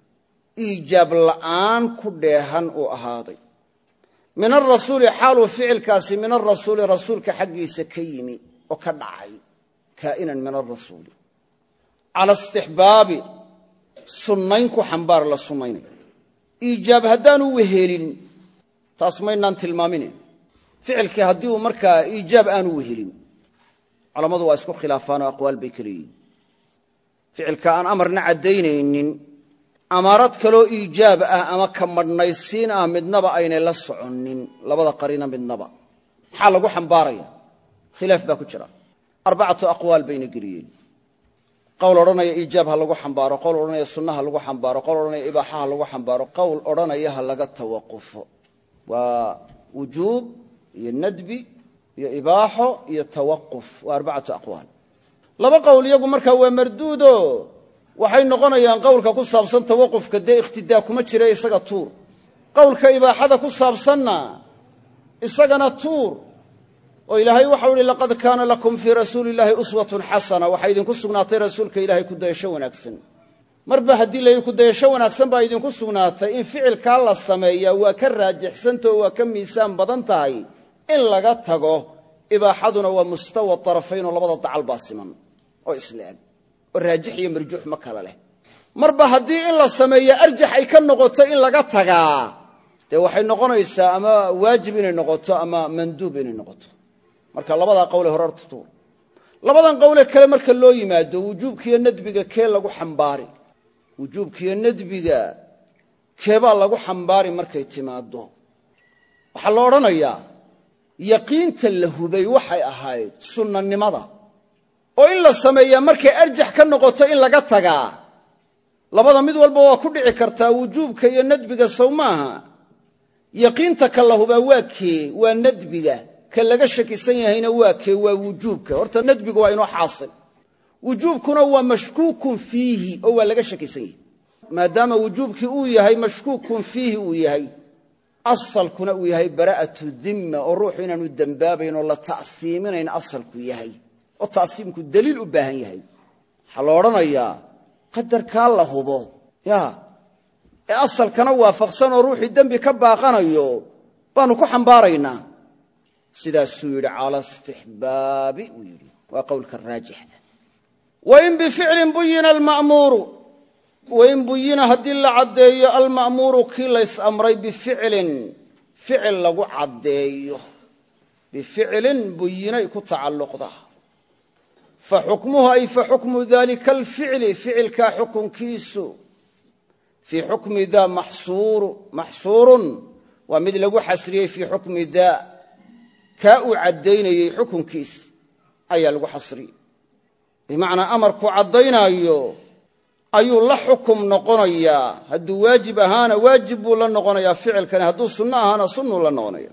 iijaab la'aan ku dheehan uu ahaaday min alrasuuli xaaluu ficilkaasi min alrasuuli rasuulka xaggiisa ka yimi oo ka dhacay kaa'inan min alrasuuli cala istixbaabi sunnayn ku xambaar la sunnaynaya iijaab haddaanu wehelin taas maynaan tilmaamine ficilkii haddii uu markaa iijaab aanu wehelin culammadu waa isku khilaafaanoo aqwaal bay kala yihiin ficilka aan amarna caddaynaynin amaarad kaloo iijaab ah ama ka madhnaysiin ah midnaba aynay la soconnin labada qarina midnaba maxaa lagu xambaaraya khilaaf baa ku jira arbacatu aqwaal bayna geliyeen qowl odhanaya iijaab ha lagu xambaaro qowl odhanaya sunna ha lagu xambaaro qowl odhanaya ibaaxa ha lagu xambaaro qowl odhanaya ha laga tawaqufo waa wujuub iyo nadbi iyo ibaaxo iyo tawaquf waa arbacatu aqwaal laba qowl iyagu markaa waa marduudo waxay noqonayaan qowlka ku saabsan tawaqufka dee ikhtidaa kuma jira isaga tuur qowlka ibaaxada ku saabsanna isagana tuur oo ilaahay waxau ihi laqad kaana lakum fii rasuuli illaahi uswatun xasana waxaa idinku sugnaatay rasuulka ilaahay kudayasho wanaagsan marba haddii la kudayasho wanaagsan baa idinku sugnaatay in ficilkaa la sameeyaa waa ka raajixsantao waa ka miisaan badan tahay in laga tago ibaaxaduna waa mustawa tarafayn oo labada dacal baa siman oo isla-eg oo raajix iyo marjuux ma kala leh marba haddii in la sameeya arjax ay ka noqoto in laga tagaa dee waxay noqonaysaa ama waajib inay noqoto ama manduub inay noqoto marka labadaa qowle hore horta tuur labadan qowle kale marka loo yimaado wujuubkiiyo nadbiga kee lagu xambaari wujuubkiiyo nadbiga keebaa lagu xambaari markay timaado waxaa la odhanayaa yaqiinta la hubay waxay ahayd sunnanimada oo in la sameeyaa markay arjax ka noqoto in laga tagaa labada mid walba waa ku dhici kartaa wujuubka iyo nadbiga sow maaha yaqiinta ka la hubaa waa kee waa nadbiga ka laga shakisan yahayna waa kee waa wujuubka horta nadbigu waa inoo xaasil wujuubkuna waa mashkuukun fiihi oo waa laga shakisan yahay maadaama wujuubkii uu yahay mashkuukun fiihi uu yahay asalkuna uu yahay bara'atu dimma oo ruuxu inaanu dembaabayn oo la ta'siiminayn asalku yahay oo ta'siimku daliil u baahan yahay waxaa la odhanayaa qadarkaa la hubo ya ee asalkana waafaqsan oo ruuxii dembi ka baaqanayo baanu ku xambaaraynaa sidaasuu yidhi cala istixbaabi uu yidhi waa qowlka raajixa wain bificlin buyina alma'muuru wain buyina haddii la caddeeyo alma'muuru kii lays amray bificlin ficil lagu caddeeyo bificlin buyinay ku tacalluqdaa fa xukmuhu ay fa xukmu dalika alficli ficilkaa xukunkiisu fii xukmi daa maxsuurun waa mid lagu xasriyey fii xukmi daa kaa uu caddaynayey xukunkiis ayaa lagu xasriyey bimacnaa amarkuu caddaynaayo ayuu la xukum noqonayaa hadduu waajib ahaana waajib buu la noqonayaa ficilkani hadduu sunno ahaana sunnuu la noqonaya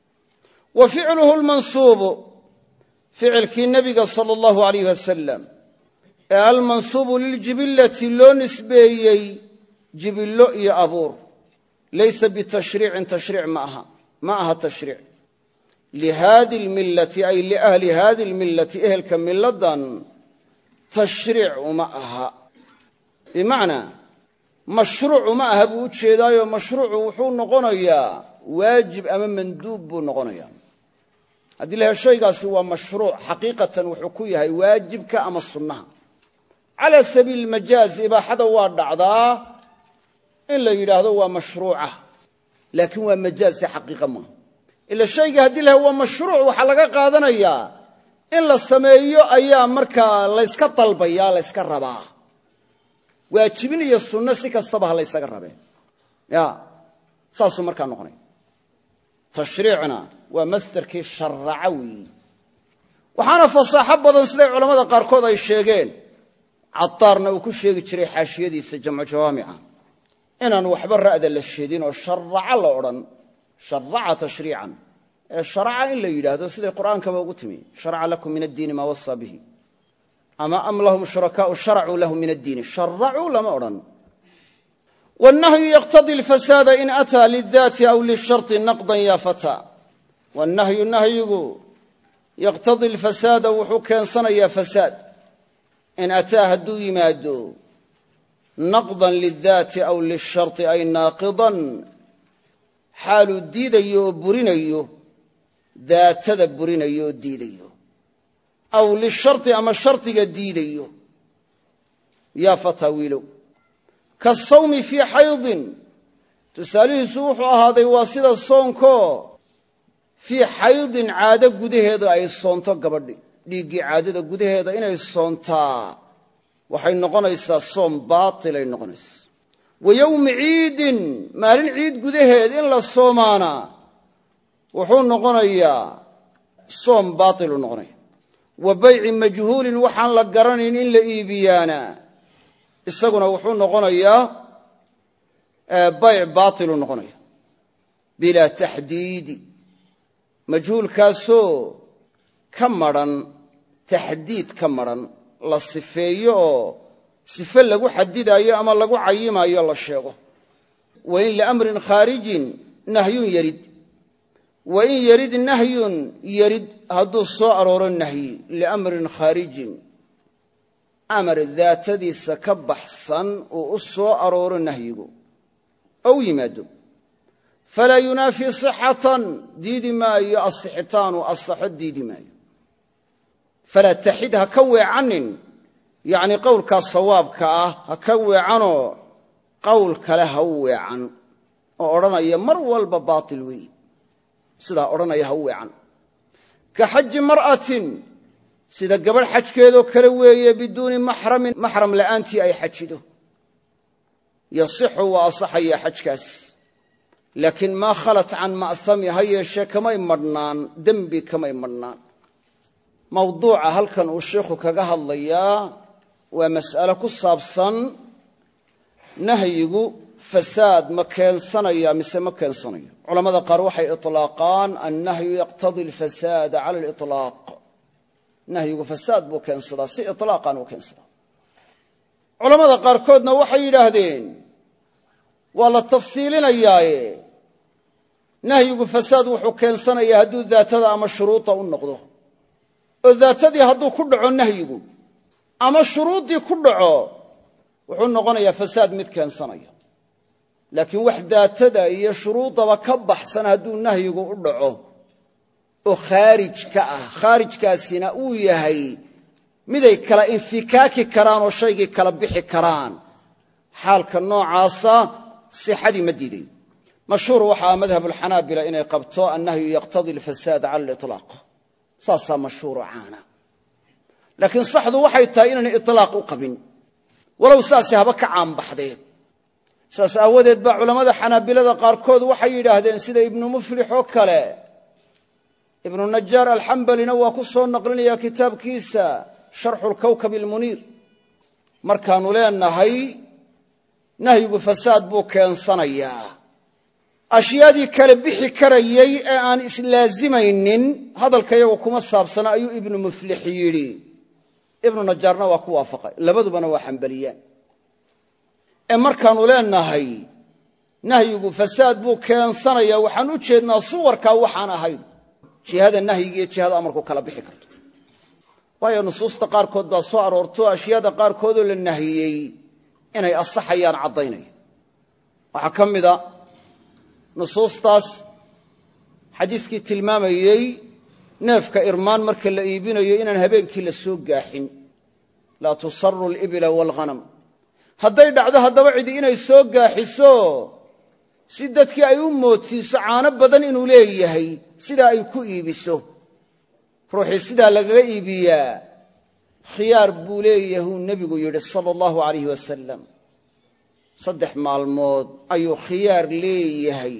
wa ficluhu lmansuubu ficilkii nebiga sala allahu alayh wasalam ee almansuubu liljibillati loo nisbeeyey jibillo iyo abuur laysa bitashriicin tashriic ma aha ma aha tashriic lihaadi lmillati ay liahli haadi lmillati ehelka milladan tashriic uma aha bimacnaa mashruuc uma aha buu u jeedaayo mashruucu wuxuu noqonayaa waajib ama manduub buu noqonayaa haddii la yahay shaygaasi waa mashruuc xaqiiqatan wuxuu ku yahay waajibka ama sunnaha calaa sabiili majaaz ibaaxada waa dhacdaa in la yidhaahdo waa mashruuca laakiin waa majaazi xaqiiqa maaha ila shayga haddii la yahay waa mashruuc waxaa laga qaadanayaa in la sameeyo ayaa markaa layska dalbaya layska rabaa waajibin iyo sunno si kastaba ha laysaga rabeen ya saasuu markaa noqonaya tashriicna waa masdarkii sharaca weeyi waxaana fasaaxo badan siday culammada qaarkood ay sheegeen cadaarna uu ku sheegi jiray xaashiyadiisa jamcu jawaamica inaan waxba ra'da la sheedin oo sharaca la odhan sharaca tashriican ee sharaca in la yidhaahdo siday qur'aankaba ugu timi sharaca lakum min addiini maa wasaa bihi ama am lahum shurakaau sharacuu lahu min addiini sharacuu lama odhan wannahyu yaqtadii alfasaada in ataa lidaati aw lisharti naqdan ya fata wannahyu nahyigu yaqtadii alfasaada wuxuu keensanayaa fasaad in ataa hadduu yimaado naqdan lidaati aw lisharti ay naaqidan xaaluu diidayo oo burinayo daatada burinayo oo diidayo aw lisharti ama shardiga diidayo yaa fataa wiilow kasawmi fii xaydin tusaalihiisu wuxuu ahaaday waa sida soonkoo fii xaydin caado gudaheeda ay soonto gabadhi dhiiggii caadada gudaheeda inay soontaa waxay noqonaysaa soom baatilay noqonaysaa wa yowmi ciidin maalin ciid gudaheed in la soomaana wuxuu noqonayaa soom baatilu noqonaya wa bayci majhuulin waxaan la garanayn in la iibiyaana isaguna wuxuu noqonayaa bayc baatilu noqonaya bilaa taxdiidi majhuulkaasoo ka madhan taxdiid ka madhan la sifeeyo oo sife lagu xadidaayo ama lagu cayimaayo la sheego wa in liamrin khaarijin nahyun yarid wa in yarid nahyun yarid hadduu soo arooro nahyi liamrin khaarijin amar daatadiisa ka baxsan uu u soo arooro nahyigu ou yimaado falaa yunaafii sixatan diidi maayo asixitaanu asaxo diidi maayo falaa taxid ha ka weecanin yacnii qowlkaa sawaabka ah ha ka weecanoo qowl kale ha u weecan oo odhanaya mar walba baatil weeye sidaa odhanaya ha u weecan ka xaji mar'atin sida gabadh xajkeedoo kale weeye biduuni maxramin maxram la'aantii ay xajido yasixu waa asaxayaa xajkaas laakiin maa khalat can ma'sami ha yeeshee kamay madhnaan dembi kamay madhnaan mawduuca halkan uu sheikhu kaga hadlayaa waa mas'alo ku saabsan nahyigu fasaad ma keensanaya mise ma keensanayo culammada qaar waxay iطlaaqaan annahyu yaqtadii alfasaada cala aliطlaaq nahyigu fasaad buu keensadaa si iطlaaqan uu keensadaa culammada qaarkoodna waxay yidhaahdeen waa la tafsiilinayaaye nahyigu fasaad wuxuu keensanayaa hadduu daatada ama shuruuda u noqdo oo daatadii hadduu ku dhaco nahyigu ama shuruuddii ku dhaco wuxuu noqonayaa fasaad mid keensanaya laakiin wax daatada iyo shuruudaba ka baxsan hadduu nahyigu u dhaco oo khaarij ka ah khaarijkaasina uu yahay miday kala infikaaki karaan oo shaygii kala bixi karaan xaalka noocaasa sixadii ma diidayo mashhuur waxaa madhabulxanaabila inay qabto annahyu yaqtadii alfasaad cala aliطlaaq saasaa mashhuuro caana laakiin saxdu waxay tahay inaanay iطlaaq u qabin walow saasi haba ka caanbaxdeen saas aawadeed baa culammada xanaabilada qaarkood waxay yidhaahdeen sida ibnu muflix oo kale ibnu najaar alxambalina waa ku soo naqlinaya kitaabkiisa sharxu lkawkab almuniir markaannu leenahay nahyigu fasaad buu keensanayaa ashyaadii kale bixi karayey ee aan islaazimaynin hadalka iyagu kuma saabsana ayuu ibnu muflix yidhi ibnu najaarna waa ku waafaqay labadubana waa xambaliyaan ee markaannu leenahay nahyigu fasaad buu keensanayaa waxaan u jeednaa suwarkaa waxaan ahayn jihada nahyiga iyo jihada amarku kala bixi karto waayo nusuusta qaarkood baa soo aroorto ashyaada qaarkoodoo la nahiyey inay asaxayaan caddaynaya waxaa ka mida nusuustaas xadiiskii tilmaamayey neefka irmaan marka la iibinayo inaan habeenkii la soo gaaxin laa tusaru alibila waalghanam hadday dhacdo haddaba cidi inay soo gaaxiso si dadkii ay u moodsiiso caano badan inuu leeyahay sidaa ay ku iibiso ruuxii sidaa lagaga iibiyaa khiyaar buu leeyahuu nebigu yidhi sala allahu alayh wasalam saddex maalmood ayuu khiyaar leeyahay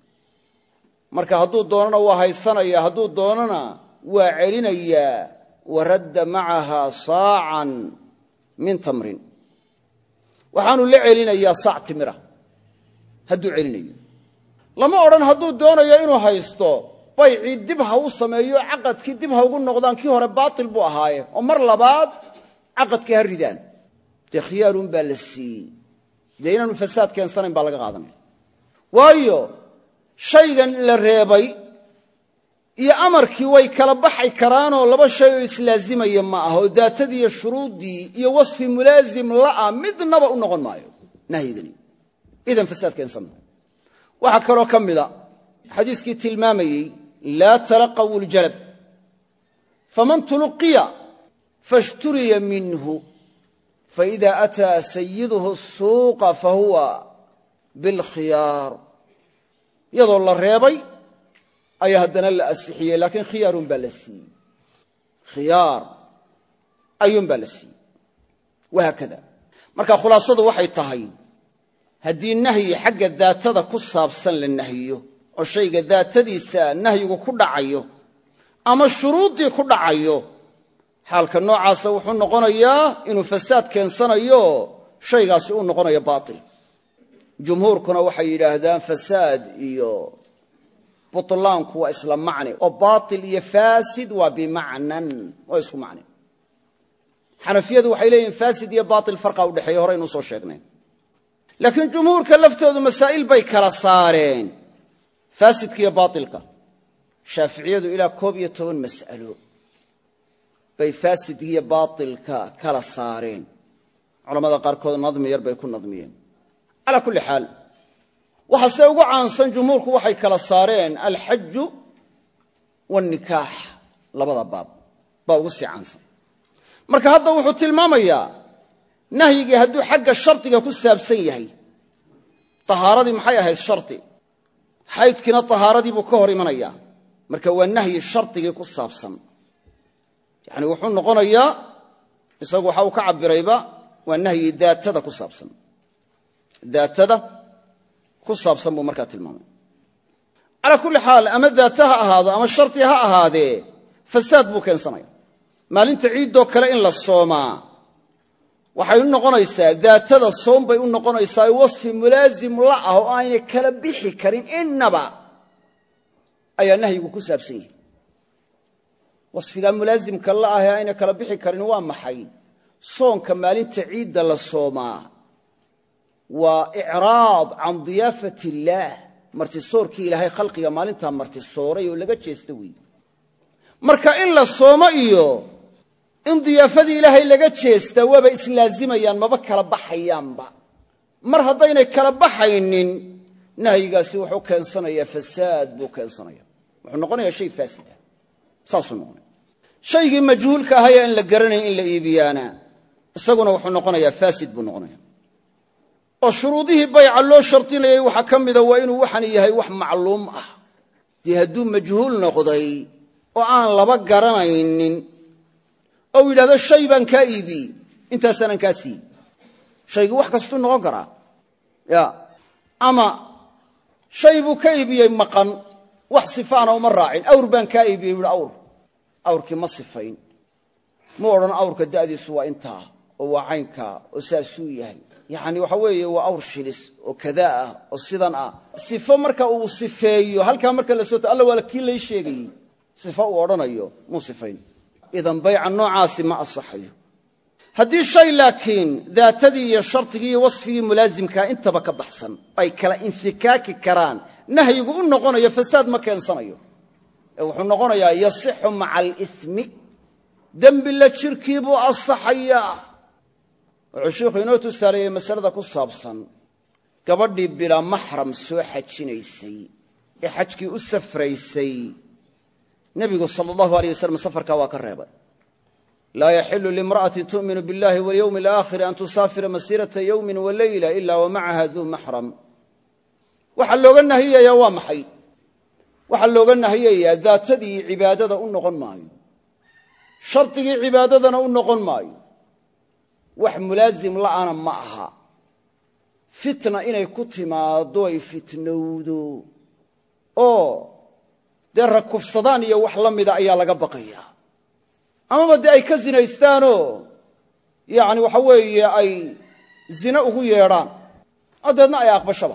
marka hadduu doonana waa haysanaya hadduu doonana waa celinayaa waradda macaha saacan min tamrin waxaanu la celinayaa saac timira hadduu celinayo lama odhan hadduu doonayo inuu haysto baycii dib ha u sameeyo caqadkii dib ha ugu noqdaan kii hore baatil buu ahaaye oo mar labaad caqadkii ha ridaan dee khiyaarun baa la siiyey dee inaanu fasaad keensanayn baa laga qaadanaya waayo shaygan la reebay iyo amarkii way kala baxay karaanoo laba shay oo islaazimaya ma aha oo daatadii iyo shuruuddii iyo wasfi mulaasim la'a midnaba u noqon maayo nahyigani idan fasaad keensan maayo waxaa kaloo ka mida xadiiskii tilmaamayey laa talaqaw ljalab faman tuluqiya fashturiya minhu faida ataa sayiduhu suuqa fahuwa bilkhiyaar iyadoo la reebay ayaa haddana la asixiyey laakiin khiyaarun baa la siiyey khiyaar ayuun baa la siiyey wahaakada marka khulaasadu waxay tahay haddii nahyi xagga daatada ku saabsan la nahyiyo oo shayga daatadiisa nahyigu ku dhacayo ama shuruuddii ku dhacayo xaalka noocaasa wuxuu noqonayaa inuu fasaad keensanayo shaygaasi uu noqonayo baatil jumhuurkuna waxay yidhaahdaan fasaad iyo butlaanku waa isla macne oo baatil iyo faasid waa bimacnan waa isku macne xanafiyadu waxay leeyihin faasid iyo baatil farqa u dhexeeya hore inuu soo sheegnay laakiin jumhuurka laftoodu masaa'il bay kala saareen faasidka iyo baatilka shaaficiyadu ilaa koob iyo toban mas'alo bay faasidka iyo baatilka kala saareen culamada qaarkood nadmi yar bay ku nadmiyeen calaa kulli xaal waxaa se ugu caansan jumhuurku waxay kala saareen alxaju waalnikaax labada baab baa ugu sii caansan marka hadda wuxuu tilmaamayaa nahyigii hadduu xagga shardiga ku saabsan yahay tahaaradii maxay ahayd shardi xaydkiina tahaaradii buu ka hor imanayaa marka waa nahyi shardigii ku saabsan yacni wuxuu noqonayaa isagu waxa uu ka cabirayba waa nahyi daatada ku saabsan daatada ku saabsan buu markaa tilmaamay calaa kulli xaal ama daata ha ahaado ama shardi ha ahaadee fasaad buu keensanaya maalinta ciiddoo kale in la soomaa waxay u noqonaysaa daatada soom bay u noqonaysaa wasfi mulaasim la ah oo aanay kala bixi karin innaba ayaa nahyigu ku saabsan yahay wasfigaa mulaasimka la ah ee aynay kala bixi karin waa maxay soonka maalinta ciidda la soomaa waa icraad can diyaafati illaah martisoorkii ilaahay khalqiga maalintaa martisooray oo laga jeesta weeye marka in la soomo iyo in diyaafadii ilaahay laga jeestaa waaba islaazimayaan maba kala baxayaanba mar haddaynay kala baxaynin nahyigaasi wuxuu keensanayaa fasaad buu keensanaya wuxuu noqonayaa shay faasida saasuu noqonaya shaygii majhuulka ahaya in la garanayn in la iibiyaana isaguna wuxuu noqonayaa faasid buu noqonaya oo shuruudihii bayca loo shardinayay waxaa ka mida waa inuu waxan yahay wax macluum ah dee hadduu majhuul noqday oo aan laba garanaynin ou yidhahdo shay baan kaa iibiyey intaasaanan kaa siiyey shaygii wax kastuu noqon karaa ya ama shay buu ka iibiyey maqan wax sifaana uma raacin awr baan kaa iibiyey u yidhi awr awrkii ma sifayn ma odhan awrka da'diisu waa intaa oo waa caynkaa oo saasuu yahay yacni waxa weeye waa awr shilis oo kadaa ah oo sidan ah sifo marka uu sifeeyo halkaa marka la sooto alla waa kii lay sheegayey sifo uu odhanayo muu sifayn idan bayca noocaasi ma asaxayo haddii shay laakiin daatadii iyo shardigii iyo wasfigii mulaasimkaa intaba ka baxsan ay kala infikaaki karaan nahyigu u noqonayo fasaad ma keensanayo wuxuu noqonayaa yasixu maca alismi dembi la jirkii buu asaxayaa. wuxuu sheikhu inoo tusaaleeyey masalada ku saabsan gabadhii bilaa maxram soo xajinaysay ee xajkii u safraysay. nebigu sala allahu alayh wasalam safarkaa waa ka reebay. laa yaxilu liimra'atin tu'minu biاllahi walyowmi alaakhiri an tusaafira masiirata yowmin waleyla ila wa macaha duu maxram. waxaa looga nahiyayaa waa maxay? waxaa looga nahiyayaa daatadii cibaadada u noqon maayo, shardigii cibaadadana u noqon maayo, wax mulaasim la'ana ma aha. fitna inay ku timaado ay fitnowdo oo dee rakufsadaan iyo wax la mida ayaa laga baqayaa, amaba dee ay ka sinaystaanoo yacni waxa weeye ay zine ugu yeedhaan addeedna ay aqbashaba.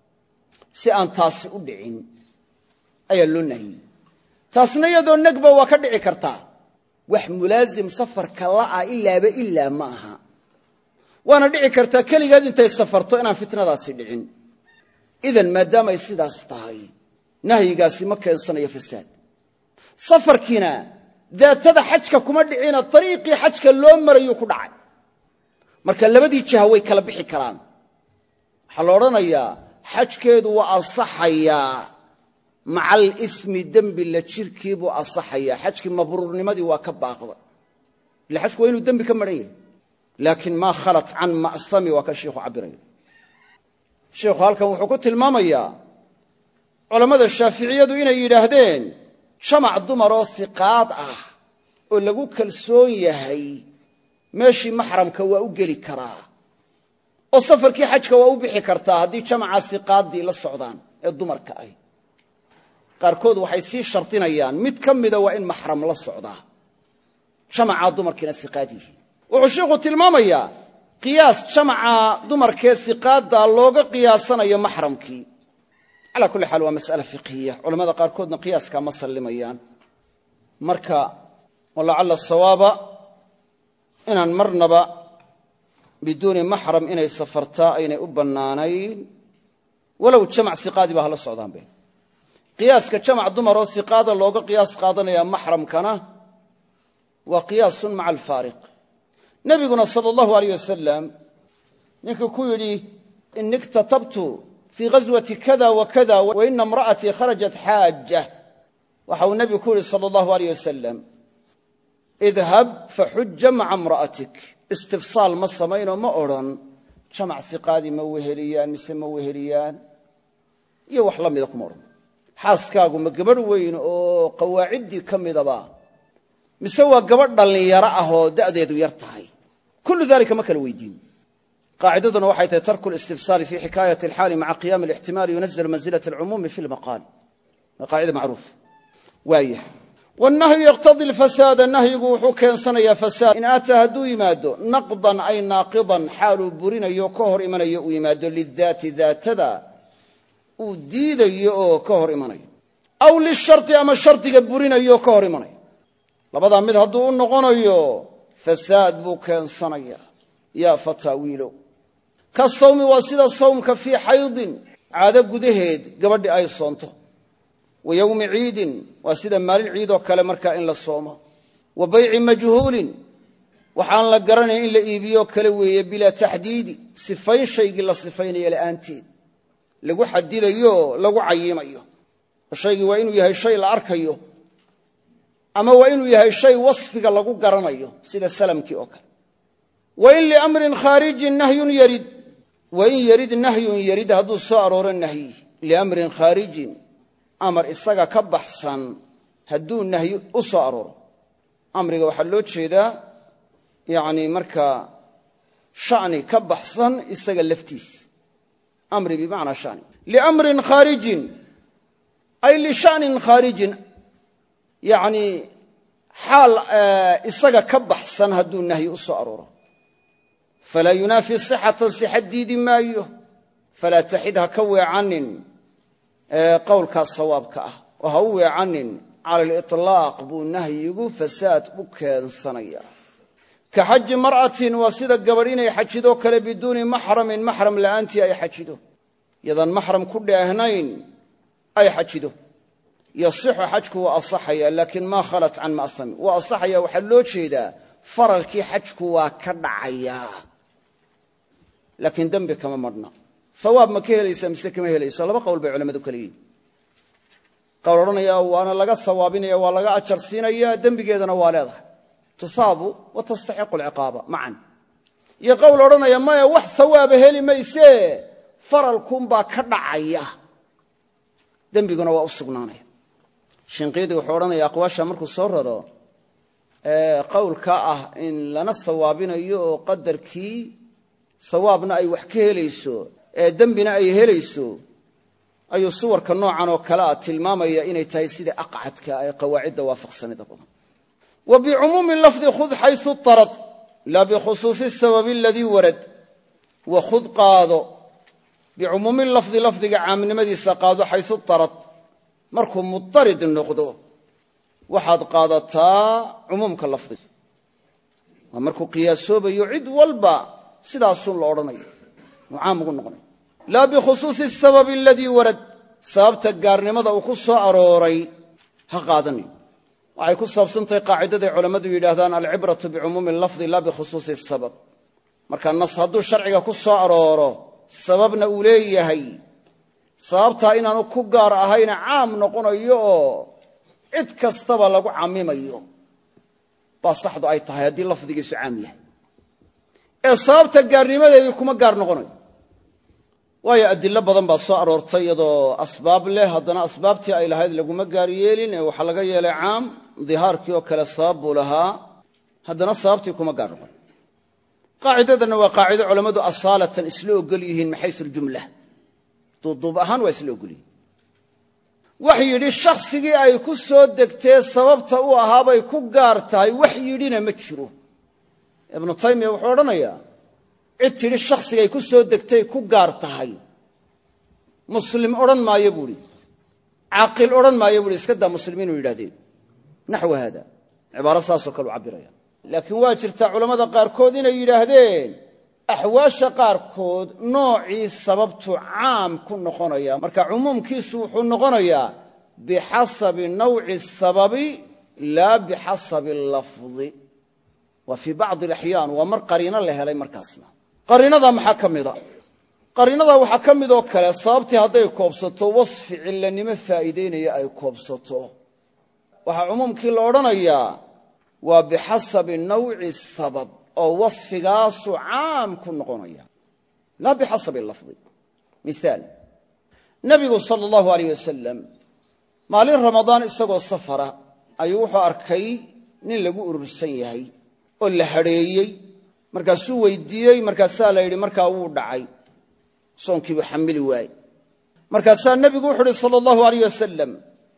si aan taasi u dhicin ayaa loo nahiyey. taasna iyadoo negba waa ka dhici kartaa. wax mulaasim safarka la'a ilaaba ilaa ma aha. waana dhici kartaa keligeed intay safarto inaan fitnadaasi dhicin. idan maadaama ay sidaas tahay, nahyigaasi ma keensanayo fasaad. safarkiina daatada xajka kuma dhicina dariiqii xajka loo marayuu ku dhacay. marka labadii jaha way kala bixi karaan. waxaa la odhanayaa xajkeedu waa asaxayaa maca alismi, dembi la jirkii buu asaxayaa. xajkii mabruurnimadii waa ka baaqda. ila xajku waa inuu dembi ka maran yahay. laakiin maa khalat can ma'sami waa ka shiikhu cabiraya. shiikhu halkan wuxuu ku tilmaamayaa culammada shaaficiyadu inay yidhaahdeen jamac dumaroo siqaad ah oo lagu kalsoon yahay meeshii maxramka waa u geli karaa, oo safarkii xajka waa u bixi kartaa haddii jamaca siqaaddii la socdaan ee dumarka ah. qaarkood waxay sii shardinayaan mid ka mida waa in maxram la socdaa, jamacaa dumarkiina siqaad yihiin. wuxuu sheikhu tilmaamayaa qiyaas jamaca dumarkee siqaadda looga qiyaasanayo maxramkii. calaa kulli xaal waa mas'ala fiqhiya, culamada qaarkoodna qiyaaskaa ma sallimayaan. marka walacalla sawaaba inaan marnaba biduuni maxram inay safartaa aynay u bannaanayn, walow jamac siqaadi ba hala socdaanbe. qiyaaska jamac dumaroo siqaada looga qiyaas qaadanaya maxramkana waa qiyaasun maca alfaariq. nebiguna sala allahu alayh wasalam ninkii ku yidhi ini iktatabtu fii ghaswati kada wa kada wa ina imra'atii kharajat xaaja, waxa uu nebigu ku yidhi sala allahu alayh wasalam idhab faxuja maca imra'atik. istifsaal ma samaynoo ma odhan jamac siqaadii ma weheliyaan mise ma weheliyaan iyo wax la mida kuma odhan. xaaskaagu ma gabadh weyn oo qawaaciddii ka midaba mise waa gabadh dhallinyaro ah oo da'deedu yar tahay? kullu dalika ma kala weydiin. qaacidaduna waxay tahay tarku listifsaali fii xikaayati alxaali maca qiyaami alixtimaali yunazil manzilat alcumuumi fi lmaqaal. waa qaacida macruuf. waayah wannahyu yaqtadi alfasaada, nahyigu wuxuu keensanayaa fasaad. in aataa hadduu yimaado naqdan ay naaqidan, xaaluu burinayo ka hor imanayo uu yimaado lidaati daatada uu diidayo oo ka hor imanayo, aw lishardi ama shardiga burinayo oo ka hor imanayo. labadaa mid hadduu u noqonayo fasaad buu keensanayaa. yaa fataawiilow ka sawmi waa sida sawmka fii xaydin, caado gudaheed gabadhi ay soonto. wa yowmi ciidin waa sida maalin ciid oo kale markaa in la soomo. wa bayci majhuulin waxaan la garanayn in la iibiyo kale weeye bilaa taxdiidi, sifayn shaygii la sifaynayo la'aanteed, lagu xadidayo lagu cayimayo. shaygii waa inuu yahay shay la arkayo, ama waa inuu yahay shay wasfiga lagu garanayo sida salamkii oo kale. wa in liamrin khaarijin nahyun yarid, wa in yarid nahyun yarid hadduu soo arooro nahyi liamrin khaarijin, amar isaga ka baxsan hadduu nahyi u soo arooro. amriga waxaa loo jeedaa yacni markaa sha'ni ka baxsan isaga laftiis. amri bimacnaa sha'ni. liamrin khaarijin ay lisha'nin khaarijin, yacni xaal isaga ka baxsan hadduu nahyi u soo arooro. falaa yunaafi sixatan sixa diidi maayo. falaa taxid ha ka weecanin qowlkaas sawaabka ah, oo ha u weecanin cala aliطlaaq buu nahyigu fasaad u keensanayaa. ka xaji mar'atin waa sida gabadh inay xajido kale biduuni maxramin, maxram la'aantii ay xajido, yadaan maxram ku dheehnayn ay xajido. yasixu xajku waa asaxaya laakiin maa khalat can ma'sami waa asaxaya waxaa loo jeedaa faralkii xajku waa ka dhacayaa laakiin dembi kama marhna sawaab ma ka helaysaa mise kama helayso laba qowl bay culamadu kala yihiin qowl odhanaya waana laga sawaabinaya waa laga ajar siinaya dembigeedana waa leedahay tusaabu wa tastaxiqu alciqaaba macan iyo qowl odhanaya maya wax sawaaba heli maysee faralkunbaa ka dhacaya dembiguna waa u sugnaanaya shinqiidi wuxuu odhanaya aqwaasha markuu soo raro qowlka ah in lana sawaabinayo oo qadarkii sawaabna ay wax ka helayso ee dembina ay helayso ayuu suwarka noocan oo kale ah tilmaamaya inay tahay sida aqcadka ee qawaacidda waafaqsanida badan wa bicumuumi lafdi khud xaysu tarad laa bikhusuusi sababi aladii warad wa khud qaado bicumuumi lafdi lafdiga caamnimadiisa qaado xaysu tarad markuu mutarid noqdo waxaad qaadataa cumuumka lafdiga waa markuu qiyaasoobayo cid walba sidaasun la odhanayo uu caam ugu noqonayo laa bikhusuusi sababi aladii warad sababta gaarnimada uu ku soo arooray ha qaadanayo waxay ku saabsantahay qaacidaday culammadu yidhaahdaan alcibratu bicumuumi lafdi laa bikhusuusi sabab marka nas hadduu sharciga ku soo arooro sababna uu leeyahay sababtaa inaanu ku gaar ahayna caam noqonayo oo cid kastaba lagu camimayo baa saxdu ay tahay haddii lafdigiisu caam yahay ee sababta gaarnimadeedii kuma gaar noqonayo waayo adilo badan baa soo aroortay iyadoo asbaab leh haddana asbaabtii ay lahayd laguma gaar yeelin ee waxaa laga yeelay caam dihaarkii oo kale sabab buu lahaa haddana sababtii kuma gaar noqon qaacidadanna waa qaacido culammadu asaalatan isla ogol yihiin min xaysu aljumla duuduub ahaan waa isla ogol yihiin wax yidhi shakhsigii ay ku soo degtee sababta u ahaabay ku gaar tahay wax yidhina ma jiro ibnu taymiya wuxuu odhanayaa cid tidhi shakhsigay ku soo degtay ku gaar tahay muslim odhan maayo buuhi caaqil odhan maayo buuhi iska daa muslimiinu yidhahdeen naxwa haada cibaaro saasoo kale u cabbiraya laakiin waa jirtaa culammada qaarkood inay yidhaahdeen axwaasha qaarkood noocii sababtu caam ku noqonaya marka cumuumkiisu wuxuu noqonayaa bixasabi nawci sababi laa bixasabi lafdi waa fii bacdi alaxyaan waa mar qariino la helay markaasna qariinada maxaa ka mida qariinada waxaa ka midoo kale sababtii hadday koobsato wasfi cillanimo faa'iidaynaya ay koobsato waxaa cumuumkii la odhanayaa waa bixasabi nawci sabab oo wasfigaasu caam ku noqonaya laa bixasabi lafdi miaal nebigu sala allahu alayh wasalam maalin ramadaan isagoo safara ayuu wuxuu arkay nin lagu urursan yahay oo la hadheeyey markaasuu weydiiyey markaasaa la yidhi markaa wuu dhacay soonkiibuu xamili waaye markaasaa nebigu wuxu uhi sala allahu alayh wasalam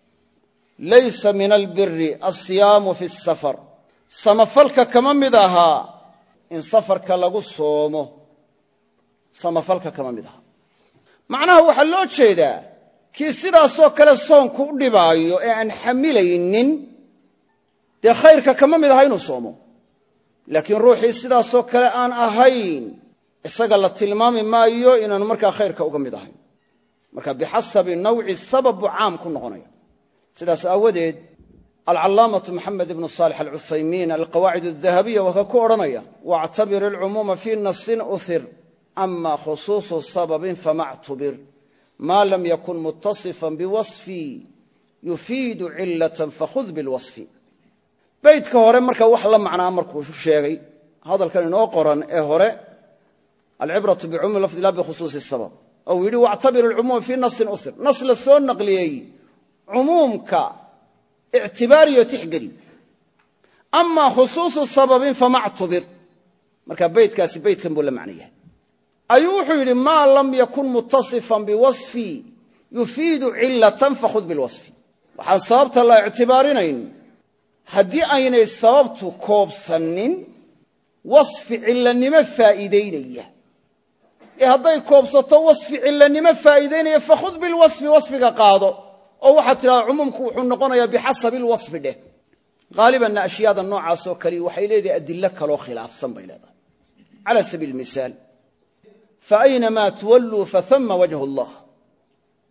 laysa min albiri alsiyaamu fi safar samafalka kama mid ahaa in safarka lagu soomo samafalka kama mid ahaa macnaha waxaa loo jeedaa kii sidaasoo kale soonku u dhibaayo ee aan xamilaynin dee khayrka kama mid aha inuu soomo laakiin ruuxii sidaasoo kale aan ahayn isaga la tilmaami maayo inaanu markaa khayrka uga mid ahayn marka bixasabi nawci sabab buu caam ku noqonaya sidaas aawadeed alcallaamatu maxamed ibnu saalix alcuthaymiin alqawaacid adahabiya waa ka ku odhanaya waactabir alcumuuma fii nasin uhir ama khusuusu sababin famactubir maa lam yakun mutasifan biwasfi yufiidu cilatan fakhud bilwasfi baydka hore marka wax la macnaa markuu sheegay hadalkan inoo qoran ee hore alcibratu bicumuumi lafdi laa bikhusuusi sabab ou yidhi wactabir alcumuuma fii nasin uhir nas la soo naqliyey cumuumka ictibaariyo tixgeli amaa khusuusu sababin famactubir marka baydkaasi baydkan buu la macno yahay ayuu wuxuu yidhi maa lam yakun mutasifan biwasfi yufiidu cilatan fakhud bilwasfi waxaan sababta la ictibaarinayn haddii aynay sababtu koobsannin wasfi cillanimo faa'iidaynaya ee hadday koobsato wasfi cillanimo faa'iidaynaya fakhud bilwasfi wasfiga qaado oo waxaad tidhahdaa cumuumku wuxuu noqonayaa bixasabi lwasfi dheh haalibanna ashyaada noocaasoo kale waxay leedahay adilo kaloo khilaafsan bay leedahay cala sabiili misaal faaynamaa tuwalluu faama wajhu allah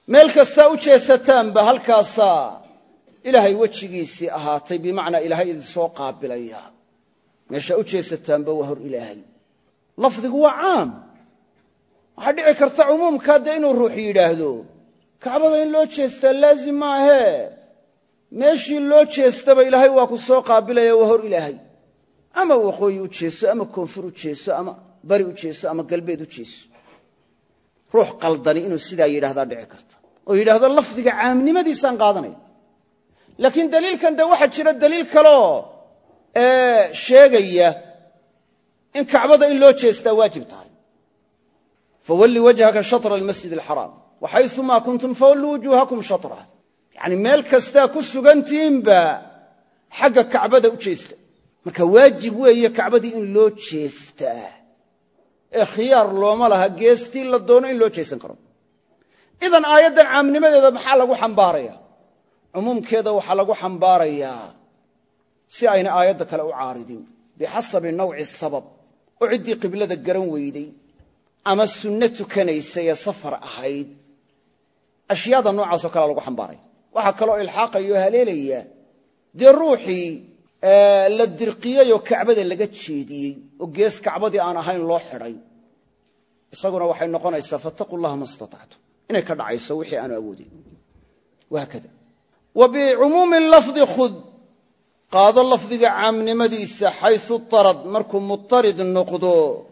meel kasta u jeesataan ba halkaasa ilaahay wajigiisii ahaatay bimacnaa ilaahay idin soo qaabilaya meesha u jeesataan ba waa hor ilaahay lafdigu waa caam waxa dhici karta umumka de inuu ruux yiraahdo kacbada in loo jeestaa laazim ma aha meeshii loo jeestaba ilaahay waa ku soo qaabilaya waa hor ilaahay ama waqooyi u jeeso ama koonfur u jeeso ama bari u jeeso ama galbeed u jeeso ruux qaldani inuu sidaa yiraahdo dhici karta oo yiraahdo lafdiga caamnimadiisan qaadanay laakiin daliilkan da waxa jira daliil kale oo ee sheegaya in kacbada in loo jeestaa waajib tahay fawalli wajhaka shatr almasjid alharam wa haythu ma kuntum fawallu wujuhakum shatrah yani meel kasta ku sugantiin ba xagga kacbada u jeesta marka waajib weeye kacbadii in loo jeestaa ee khiyaar looma laha geestii la doono in loo jeesan karo idan aayadan caamnimadeeda maxaa lagu xambaaraya umumkeeda waxa lagu xambaarayaa si ayna aayada kale u caaridin bihasabi nawci sabab oo cidii qiblada garan weyday ama sunnatu kanaysa ya safar ahayd ashyaada noocaas oo kale lagu xambaaray waxa kale oo ilxaaqayo haleelaya de ruuxi la dirqiyay oo kacbada laga jeediyay oo gees kacbadii aan ahayn loo xiray isaguna waxay noqonaysaa fattaqullaha mastata'tu inay ka dhacayso wixii aan awoodin waa kada وبعموم اللفظ خذ قاض اللفظ عامنمديسا حيث اضطرد مركو مضطرد النقضو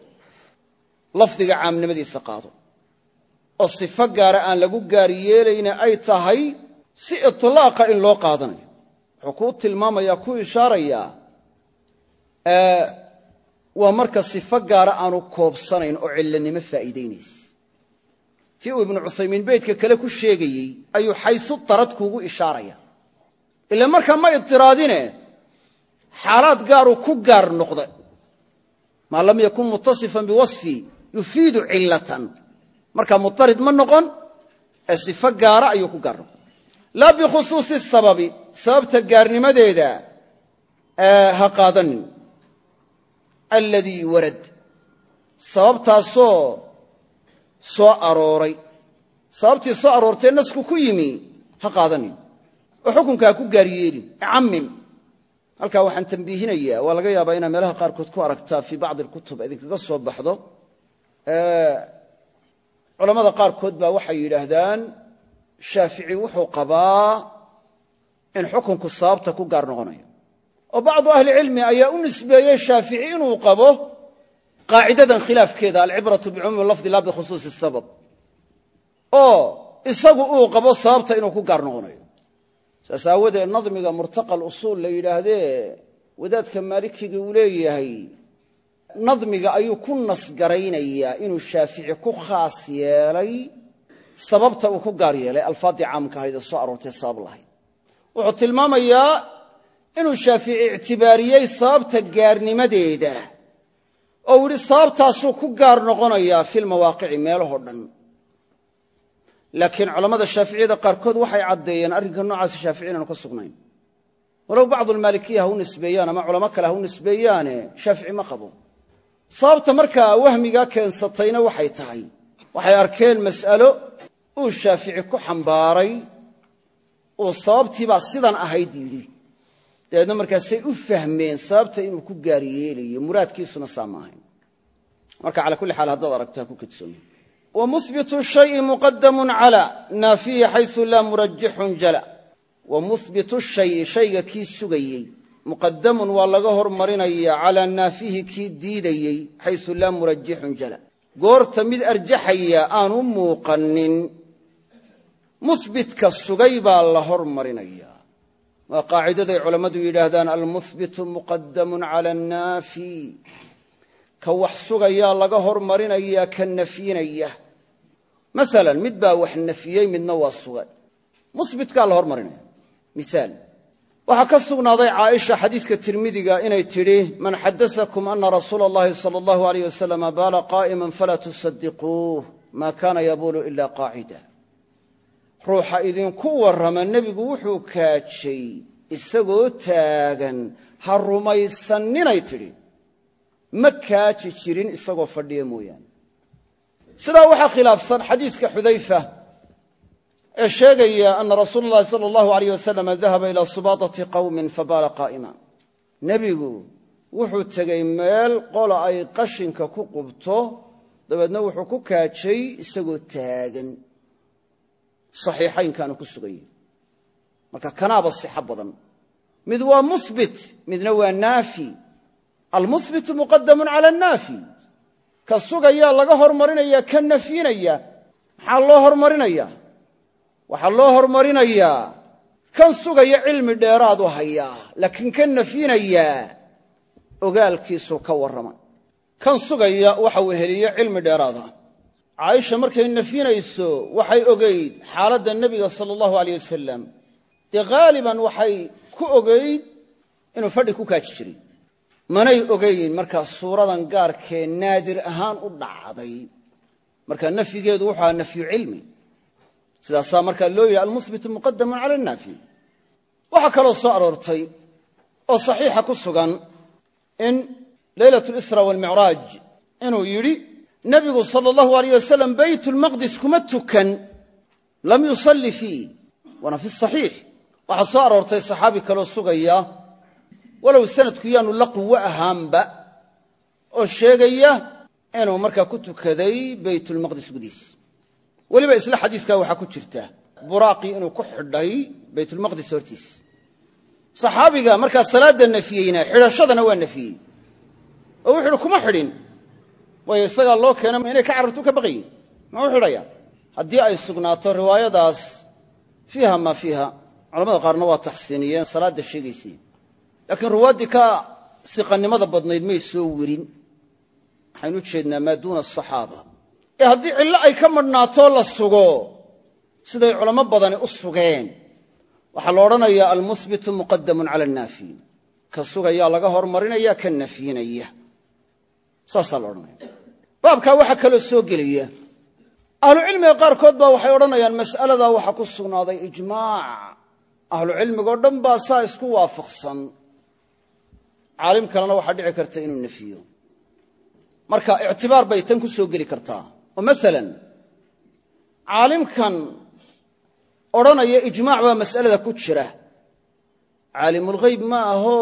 لفظ عامنمديسا قاضو الصفة قارة أن لقو قاريين أي تهي سي اطلاق إن لو قاضني حقوق الماما يكو إشاريا آه ومركز صفة قارة أنو كوبصانين أعلني مفائدينيس تيو ابن عثيمين بيتك كلكو الشيقي أيو حيث اضطردكو إشاريا إلا مركا ما اضطرادين حالات قارو كو قار نقضة ما لم يكن متصفا بوصفي يفيد علة مركا مضطرد من نقن الصفة قارة أيو كو قار نقضة لا بخصوص السبب سبب تقارني مديدا آه هقادن الذي ورد سبب تاسو soo arooray sababtii soo aroortay nasku ku yimi ha qaadanin oo xukunka ku gaariyeelin ammim halka waxaan tanbiihinayaa waa laga yaabaa in meelaha qaar kood ku aragtaa fi baad al-kutub idinkaga soo baxdo ee culimada qaar kood baa waxay yiraahdaan shaafici wuxuu qabaa in xukunku sababta ku gaar noqonayo oo baad ahli cilmi ayaa u nisbeeyay shaafici inuu qabo قاعدة خلاف كذا العبرة بعموم اللفظ لا بخصوص السبب أو إسقوا أو قبض صابته إنه كقار نغنيه سأساود النظم إذا مرتقى الأصول ليلة هذه وذات كمالك يقولي هي نظم إذا أيو كنص قرينيا إنه الشافعي كخاص يلي سببته وكقار يلي الفاضي عام كهيدا الصعر وتصاب الله وعطي الماما يا إنه الشافعي اعتباريي صابته قارني مديده oo wiri sababtaasu ku gaar noqonaya fil mawaaqici meelaha dhan laakiin culimada shaafiiciyada qaar kood waxay cadeeyeen arrinka noocaas shaafiicina ka sugnayn walaw bacd al-maalikiyya hu nisbeeyaan ama culimo kale hu nisbeeyaan shaafici ma qabo sababta marka wahmiga keensatayna waxay tahay waxay arkeen mas'alo uu shaafici ku xambaaray oo sababtiiba sidan ahayd yiri deedna markaasay u fahmeen sababta inuu ku gaariyeelayo muraadkiisuna saamahayn marka ala kulli xaal hadda aragtaa ku kidsoon wa muthbitu shay'in muqaddamun ala nafihi haythu la murajjihun jala wa muthbitu shay'i shayga ki sugayay muqaddamun wa laga hormarinaya ala nafihi ki diidayay haythu la murajjihun jala goorta mid arjaxaya aanu muuqanin muthbitka sugay baa la hormarinaya وقاعدة علماء يراهدان المثبت مقدم على النافي كوحسوغا يا لغا هرمرينيا كالنفيينيا مثلا مدبا وح النفيين من نواصوغا مثبت قال هرمرينيا مثال وحكى سغناday عائشة حديث الترمذي inay tiri من حدثكم أن رسول الله صلى الله عليه وسلم بال قائما فلا تصدقوه ما كان يبول إلا قاعدا ruuxa idin ku warrama nabigu wuxuu kaajay isagoo taagan ha rumaysaninay tiri ma kaaji jirin isagoo fadhiya mooyaan sidaa waxa khilaafsan xadiiska xudayfa ee sheegaya anna rasuula llahi sala allahu alayh wasalam dahaba ilaa subaatati qawmin fabaala qaa'ima nebigu wuxuu tegey meel qola ay qashinka ku qubto dabeedna wuxuu ku kaajay isagoo taagan saxiixaynkaanu ku sugan yahay marka kanaaba sixo badan mid waa muhbit midna waa naafi almuhbitu muqadamun cala annaafi ka sugayaa laga hormarinaya ka nafyinaya maxaa loo hormarinaya waxaa loo hormarinayaa kan sugaya cilmi dheeraadu hayaa laakiin kan nafyinayaa ogaalkiisu ka warrama kan sugaya waxa uu heliye cilmi dheeraada caaisha markay nafyinayso waxay ogayd xaaladda nebiga sala allahu alayh wasalam dee haaliban waxay ku ogayd inuu fadhi ku kaaji jiray manay ogayn markaa suuradan gaarkee naadir ahaan u dhacday marka nafyigeedu wuxuu ahaa nafyu cilmi sidaasaa markaa loo yahay almuhbitu muqadamun cala annaafi waxaa kaloo soo aroortay oo saxiixa ku sugan in leylat lisra waalmicraaj inuu yidhi nebigu sala allahu alayh wasalam baytulmaqdis kuma tukan lam yusalli fiih waana fi saxiix waxaa soo aroortay saxaabi kaloo sugaya walow sanadku yaanu la quwo ahaanba oo sheegaya inuu markaa ku tukaday baytulmaqdis gudihiis weliba isla xadiiskaa waxaa ku jirta buraaqii inuu ku xidhay baytulmaqdis hortiis saxaabiga markaa salaadda nafiyeyna xidhashadana waa nafiyey oo wuxu uhi kuma xidhin waayo isagaa loo keena inay ka carartu ka baqayin muxuu xidhaya haddii ay sugnaato riwaayadaas fiiha maa fiiha culamada qaarna waa taxsiiniyeen salaadda sheegaysay laakiin ruwaaddii ka siqannimada badnayd may soo werin waxaynu u jeednaa maa duuna asaxaaba ee haddii cillo ay ka madhnaatoo la sugo siday culamo badani u sugeen waxaa la odhanayaa almuhbitu muqadamun cala annaafi ka sugayaa laga hormarinaya ka nafyinaya saasaa la odhanaya baabkaa waxaa kaloo soo gelaya ahlucilmiga qaarkood baa waxay odhanayaan mas'aladaa waxaa ku sugnaaday ijmaac ahlucilmigoo dhan baa saa isku waafaqsan caalim kalena waxaa dhici karta inuu nefiyo marka ictibaar bay tan ku soo geli kartaa oo masalan caalimkan odhanaya ijmaac baa mas'alada ku jira caalimulghayb ma aho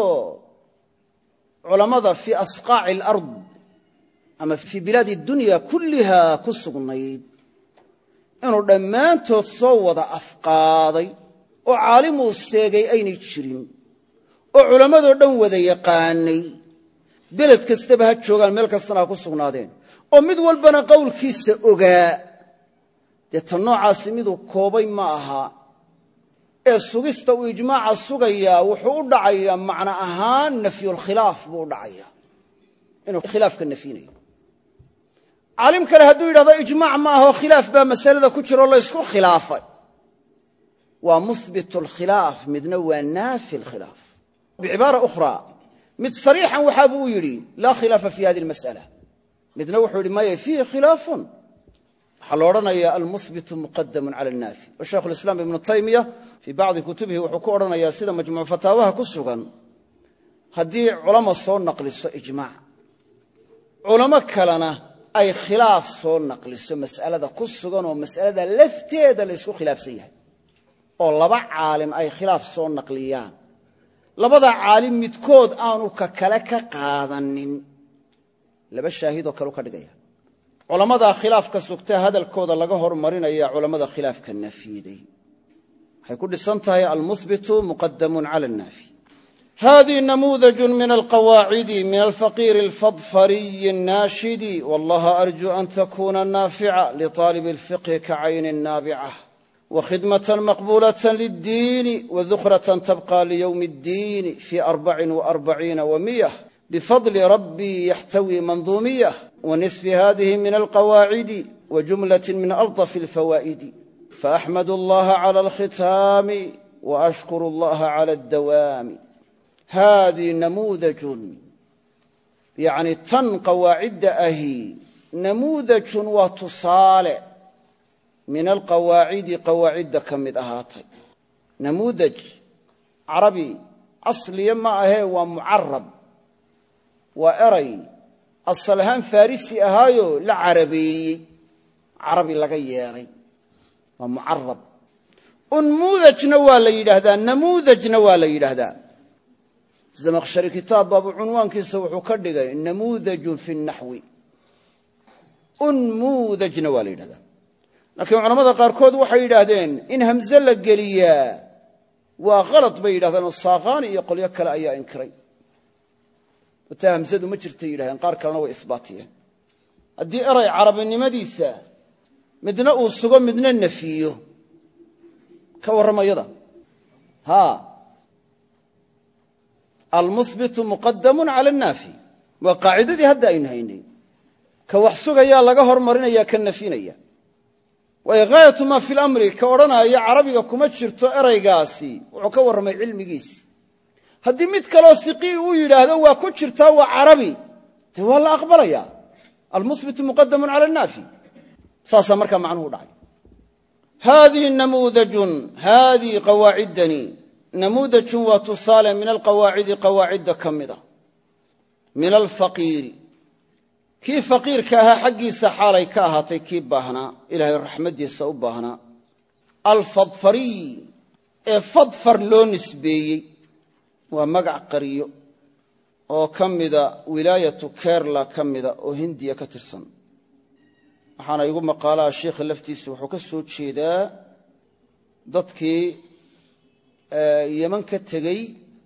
culammada fii asqaaci alard ama fii bilaadi dunya kulliha ku sugnayd inuu dhammaantood soo wada afqaaday oo caalimuu seegay aynay jirin oo culammadoo dhan wada yaqaanay beled kastaba ha joogaan meel kastana ha ku sugnaadeen oo mid walbana qowlkiisa ogaa dee tan noocaasi miduu koobay ma aha ee sugista uu ijmaaca sugayaa wuxuu u dhacayaa macno ahaan nafyulkhilaaf buu u dhacayaa inuu khilaafka nafyinayo caalim kale hadduu yidhahdo ijmaac ma ahoo khilaaf baa masalada ku jiroo la ysku khilaafay waa muhbitu alkhilaaf midna waa naafi alkhilaaf bicibaara ukhraa mid sariixan waxaa buu u yidhi laa khilaafa fi hadi almas'ala midna wuxuu yidhi maya fiihi khilaafun waxaa la odhanayaa almuhbitu muqadamun cala annaafi oo shaykhu lislaam ibnu taymiya fii bacdi kutubihi wuxuu ku odhanayaa sida majmuuc fataawaha ku sugan haddii culamo soo naqliso ijmaac culamo kalena ay khilaaf soo naqliso mas'alada ku sugan oo mas'alada lafteeda la ysku khilaafsan yahay oo laba caalim ay khilaaf soo naqliyaan labada caalim midkood aanu ka kale ka qaadanin laba shaahidoo kale u ka dhigaya culammadaa khilaafka sugtee hadalkooda laga hormarinaya culammada khilaafka nafyiday waxay ku dhisan tahay almuhbitu muqadamun cala annaafi hadihi namuudajun min alqawaacidi min alfaqiiri alfadfariyi annaashidi wallaha arju an takuna naafica liطaalibi alfiqhi kacayni naabica وخدمة مقبولة للدين وذخرة تبقى ليوم الدين في أربع وأربعين ومية بفضل ربي يحتوي منظومية ونصف هذه من القواعد وجملة من ألطف الفوائد فأحمد الله على الختام وأشكر الله على الدوام هذه نموذج يعني تن قواعد أهي نموذج وتصالع min alqawaacidi qawaacidda ka mid ahaatay namuudaj carabi asliya ma ahee waa mucarab waa eray asal ahaan farisi ahaayo la carabeeyey carabi laga yeelay waa mucarab unmuudajna waa la yidhaahdaa namuudajna waa la yidhaahdaa zamakhshari kitaab baabu cunwaankiisa wuxuu ka dhigay namuudajun fi naxwi unmuudajna waa la yidhahdaa laakiin culamada qaarkood waxay yidhaahdeen in hamze la geliyaa waa khalad bay yidhahdeen oo saaqaani iyo qolyo kale ayaa inkiray wataa hamzadu ma jirtay yidhahdeen qaar kalena way isbaatiyeen haddii eray carabinimadiisa midna uu sugo midna nafiyo ka warramayada ha almuhbitu muqadamun cala annaafi waa qaacidadii hadda aynu haynay ka wax sugayaa laga hormarinaya ka nafinaya waayo haayatu maa fi lamri ka odhanaya carabiga kuma jirto eraygaasi wuxuu ka warramay cilmigiisi haddii mid kaloo siqii uu yidhaahdo waa ku jirtaa waa carabi dee waa la aqbalayaa almuhbitu muqadamun cala annaafi saasaa markaa macnuhu dhacay haadihi namuudajun haadii qawaaciddani namuudajun waa tusaale min alqawaacidi qawaacidda ka mida min alfaqiiri kii faqiirka ahaa xaggiisa xaalay ka ahaatay kii baahnaa ilaahay raxmaddiisa u baahnaa alfadfariy ee fadfar loo nisbeeyey waa magac qariyo oo ka mida wilaayatu kerla ka mida oo hindiya ka tirsan waxaana igu maqaalaha sheikha laftiisu wuxuu ka soo jeedaa dadkii yeman ka tegey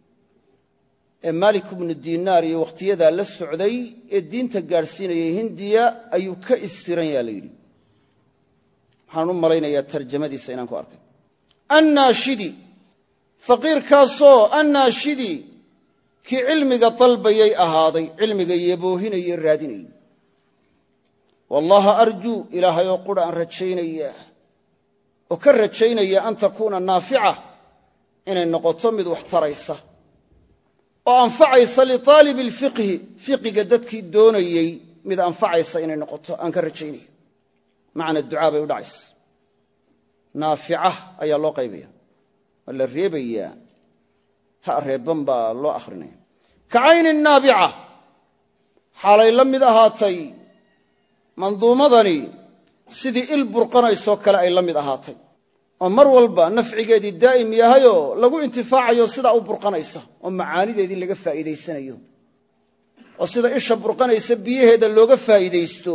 ee malik ibnu dinaar iyo wakhtiyadaa la socday ee diinta gaadhsiinayay hindiya ayuu ka isiran yaa la yidhi waxaan u malaynayaa tarjamadiisa inaan ku arkay annaashidi faqiirkaasoo annaashidi kii cilmiga dalbayay ahaaday cilmiga yeboohinayey raadinayey wallaha arjuu ilaahay oo qura aan rajaynaya oo ka rajaynaya an takuuna naafica inay noqoto mid wax taraysa oo anfacaysa liaalibi alfiqhi fiqiga dadkii doonayey mid anfacaysa inay noqoto aan ka rajaynaya macna ducaa bay u dhacaysa naafica ayaa loo qaybaya waa la reebayaa ha reeban baa loo akhrinaya ka cayni naabica xaalay la mid ahaatay manduumadani sidii il burqanaysoo kale ay la mid ahaatay oo mar walba nafcigeedii daa'im yahayoo lagu intifaacayo sidaa u burqanaysa oo macaanideedii laga faa'iidaysanayo oo sida isha burqanaysa biyaheeda looga faa'iidaysto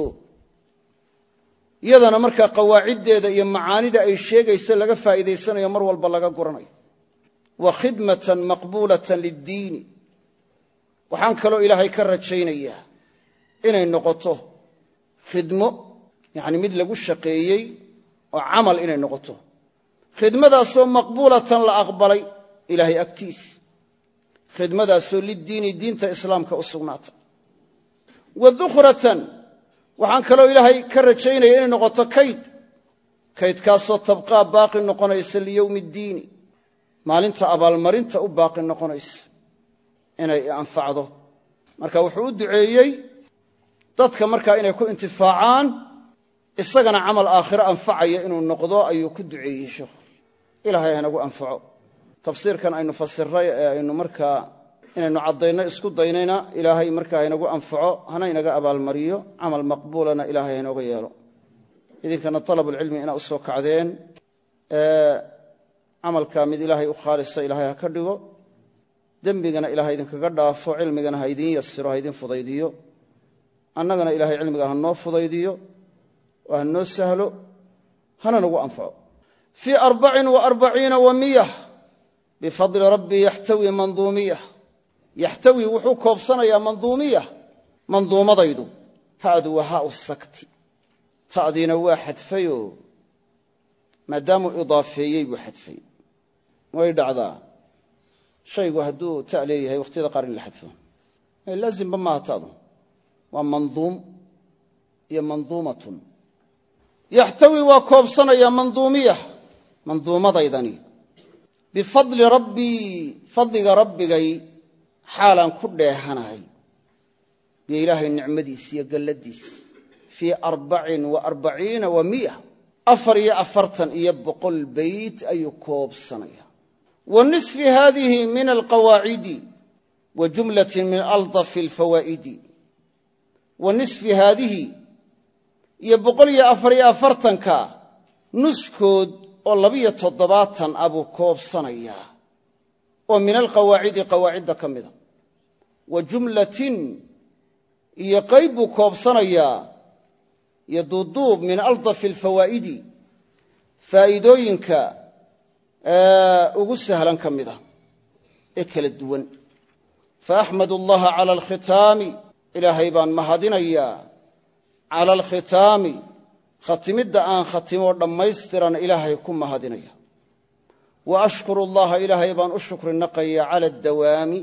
iyadana markaa qawaaciddeeda iyo macaanida ay sheegayso laga faa'iidaysanayo mar walba laga guranayo wa khidmatan maqbuulatan liddiini waxaan kaloo ilaahay ka rajaynayaa inay noqoto khidmo yacni mid lagu shaqeeyey oo camal inay noqoto khidmadaasoo maqbuulatan la aqbalay ilaahay agtiis khidmadaasoo liddiini diinta islaamka u sugnaata wa dukhratan waxaan kaloo ilaahay ka rajaynaya inay noqoto kayd kaydkaasoo tabqaa baaqi noqonaysa liyowmi ddiini maalinta abaalmarinta u baaqi noqonaysa inay anfacdo marka wuxuu u duceeyey dadka markaa inay ku intifaacaan isagana camal aakhiro anfacaya inuu noqdo ayuu ku duceeyey sheekhu ilaahay hanagu anfaco tafsiirkan aynu fasiray ee aynu markaa inaynu caddayno isku daynayna ilaahay markaa haynagu anfaco hana inaga abaalmariyo camal maqbuulana ilaahay haynooga yeelo idinkana talabulcilmi inaa u soo kacdeen camalkaa mid ilaahay u khaalisa ilaahay ha ka dhigo dembigana ilaahay idinkaga dhaafo cilmigana ha idin yasiro ha idin fudaydiyo annagana ilaahay cilmiga ha noo fudaydiyo oo ha noo sahlo hana nagu anfaco fii arbacin wa arbaciina wa miyah bifadli rabbii yaxtawi manduumiyah yaxtawi wuxuu koobsanayaa manduumiyah manduumadaydu haadu waa haau sakti ta'diina waa xadfayoo maadaamuu idaafeeyey buu xadfay way dhacdaa shaygu hadduu ta leeyahay wakhtiyada qaar in la xadfo laazimba maaha ta'du waa manduum iyo manduumatun yaxtawi waa koobsanayaa manduumiyah manduumadaydani bifadli rabbii fadliga rabbigay xaalaan ku dheehanahay biyo ilaahay nicmadiis iyo galladiis fii arbacin wa arbaciina wa miya afar iyo afartan iyo boqol beyt ayuu koobsanayaa wa nisfi haadihi min alqawaacidi wa jumlatin min aldafi alfawaa'idi wa nisfi haadihi iyo boqol iyo afar iyo afartanka nuskood oo labiyo toddobaatan abuu koobsanayaa oo min alqawaacidi qawaacidda ka mida wa jumlatin iyo qayb buu koobsanayaa iyo duuduub min aldafi alfawaa'idi faa'iidooyinka ugu sahlan ka mida ee kala duwan fa axmadu allaha cala alkhitaami ilaahay baan mahadinayaa cala alkhitaami khatimidda aan khatimoo dhammaystiran ilaahay ku mahadinaya wa ashkuru allaha ilaahay baan u shukri naqayaa cala addawaami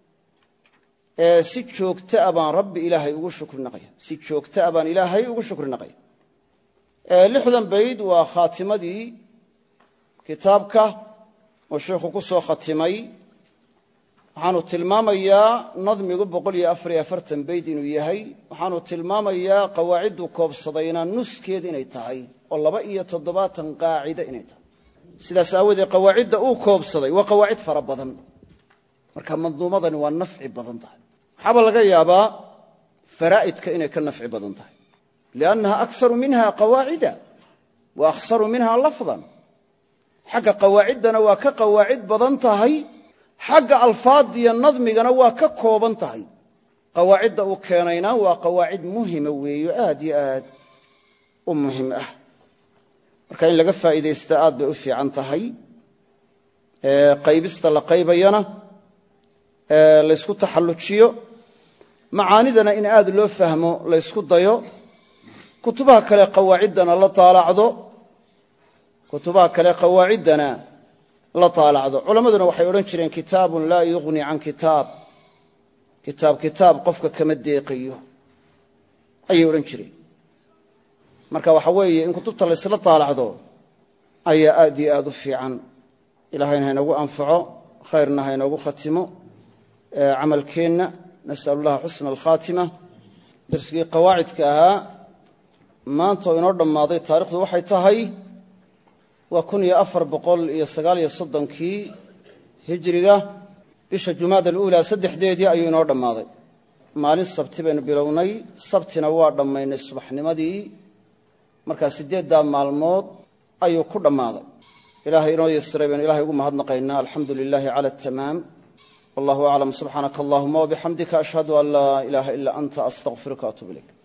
ee si joogtaa baan rabbi ilaahay ugu shukri naqaya si joogtaa baan ilaahay ugu shukri naqaya lixdan bayd waa khaatimadii kitaabka oo sheekhu ku soo khatimay waxaanu tilmaamayaa nadmigu boqol iyo afar iyo afartan bayd inuu yahay waxaanu tilmaamayaa qawaacidduu koobsadayna nuskeed inay tahay oo laba iyo toddobaatan qaacida inay tahay sidaas aawadeed qawaacidda uu koobsaday waa qawaacid fara badan marka manduumadani waa nafci badan tahay waxaaba laga yaabaa faraa'idka inay ka nafci badan tahay liannaha akharu minha qawaacida wa akhsaru minha lafdan xagga qawaaciddana waa ka qawaacid badan tahay xagga alfaadiya nadmigana waa ka kooban tahay qawaacidda uu keenayna waa qawaacid muhima weeyo aad iyo aad u muhim ah marka in laga faa'iidaysta aad bay u fiican tahay qaybista la qaybayana laysku taxallujiyo macaanidana in aad loo fahmo laysku dayo kutubaha kale qawaaciddana la taalacdo kutubaha kale qawaaciddana la taalacdo culammaduna waxay odhan jireen kitaabun laa yughni can kitaab kitaab kitaab qofka kama deeqayo ayay odhan jireen marka waxa weeye in kutubta laysla taalacdo ayaa aad iyo aad u fiican ilaahayna haynagu anfaco khayrna haynoogu khatimo camalkeenna nas'alu llaha xusna alkhaatima darsigii qawaacidka ahaa maanta oo inoo dhammaaday taarikhdu waxay tahay waa kun iyo afar boqol iyo sagaal iyo soddonkii hijriga bisha jumaada aluulaa saddexdeedii ayuu inoo dhammaaday maalin sabti baynu bilownay sabtina waa dhammaynay subaxnimadii markaa siddeeddaa maalmood ayuu ku dhammaaday ilaahay inoo yasiray baynu ilahay ugu mahadnaqaynaa alxamdu lilaahi cala atamaam wallahu aclam subxaanaka allahuma wabixamdika ashhadu an laa ilaaha ilaa anta astaqfiruka waatuub ilayk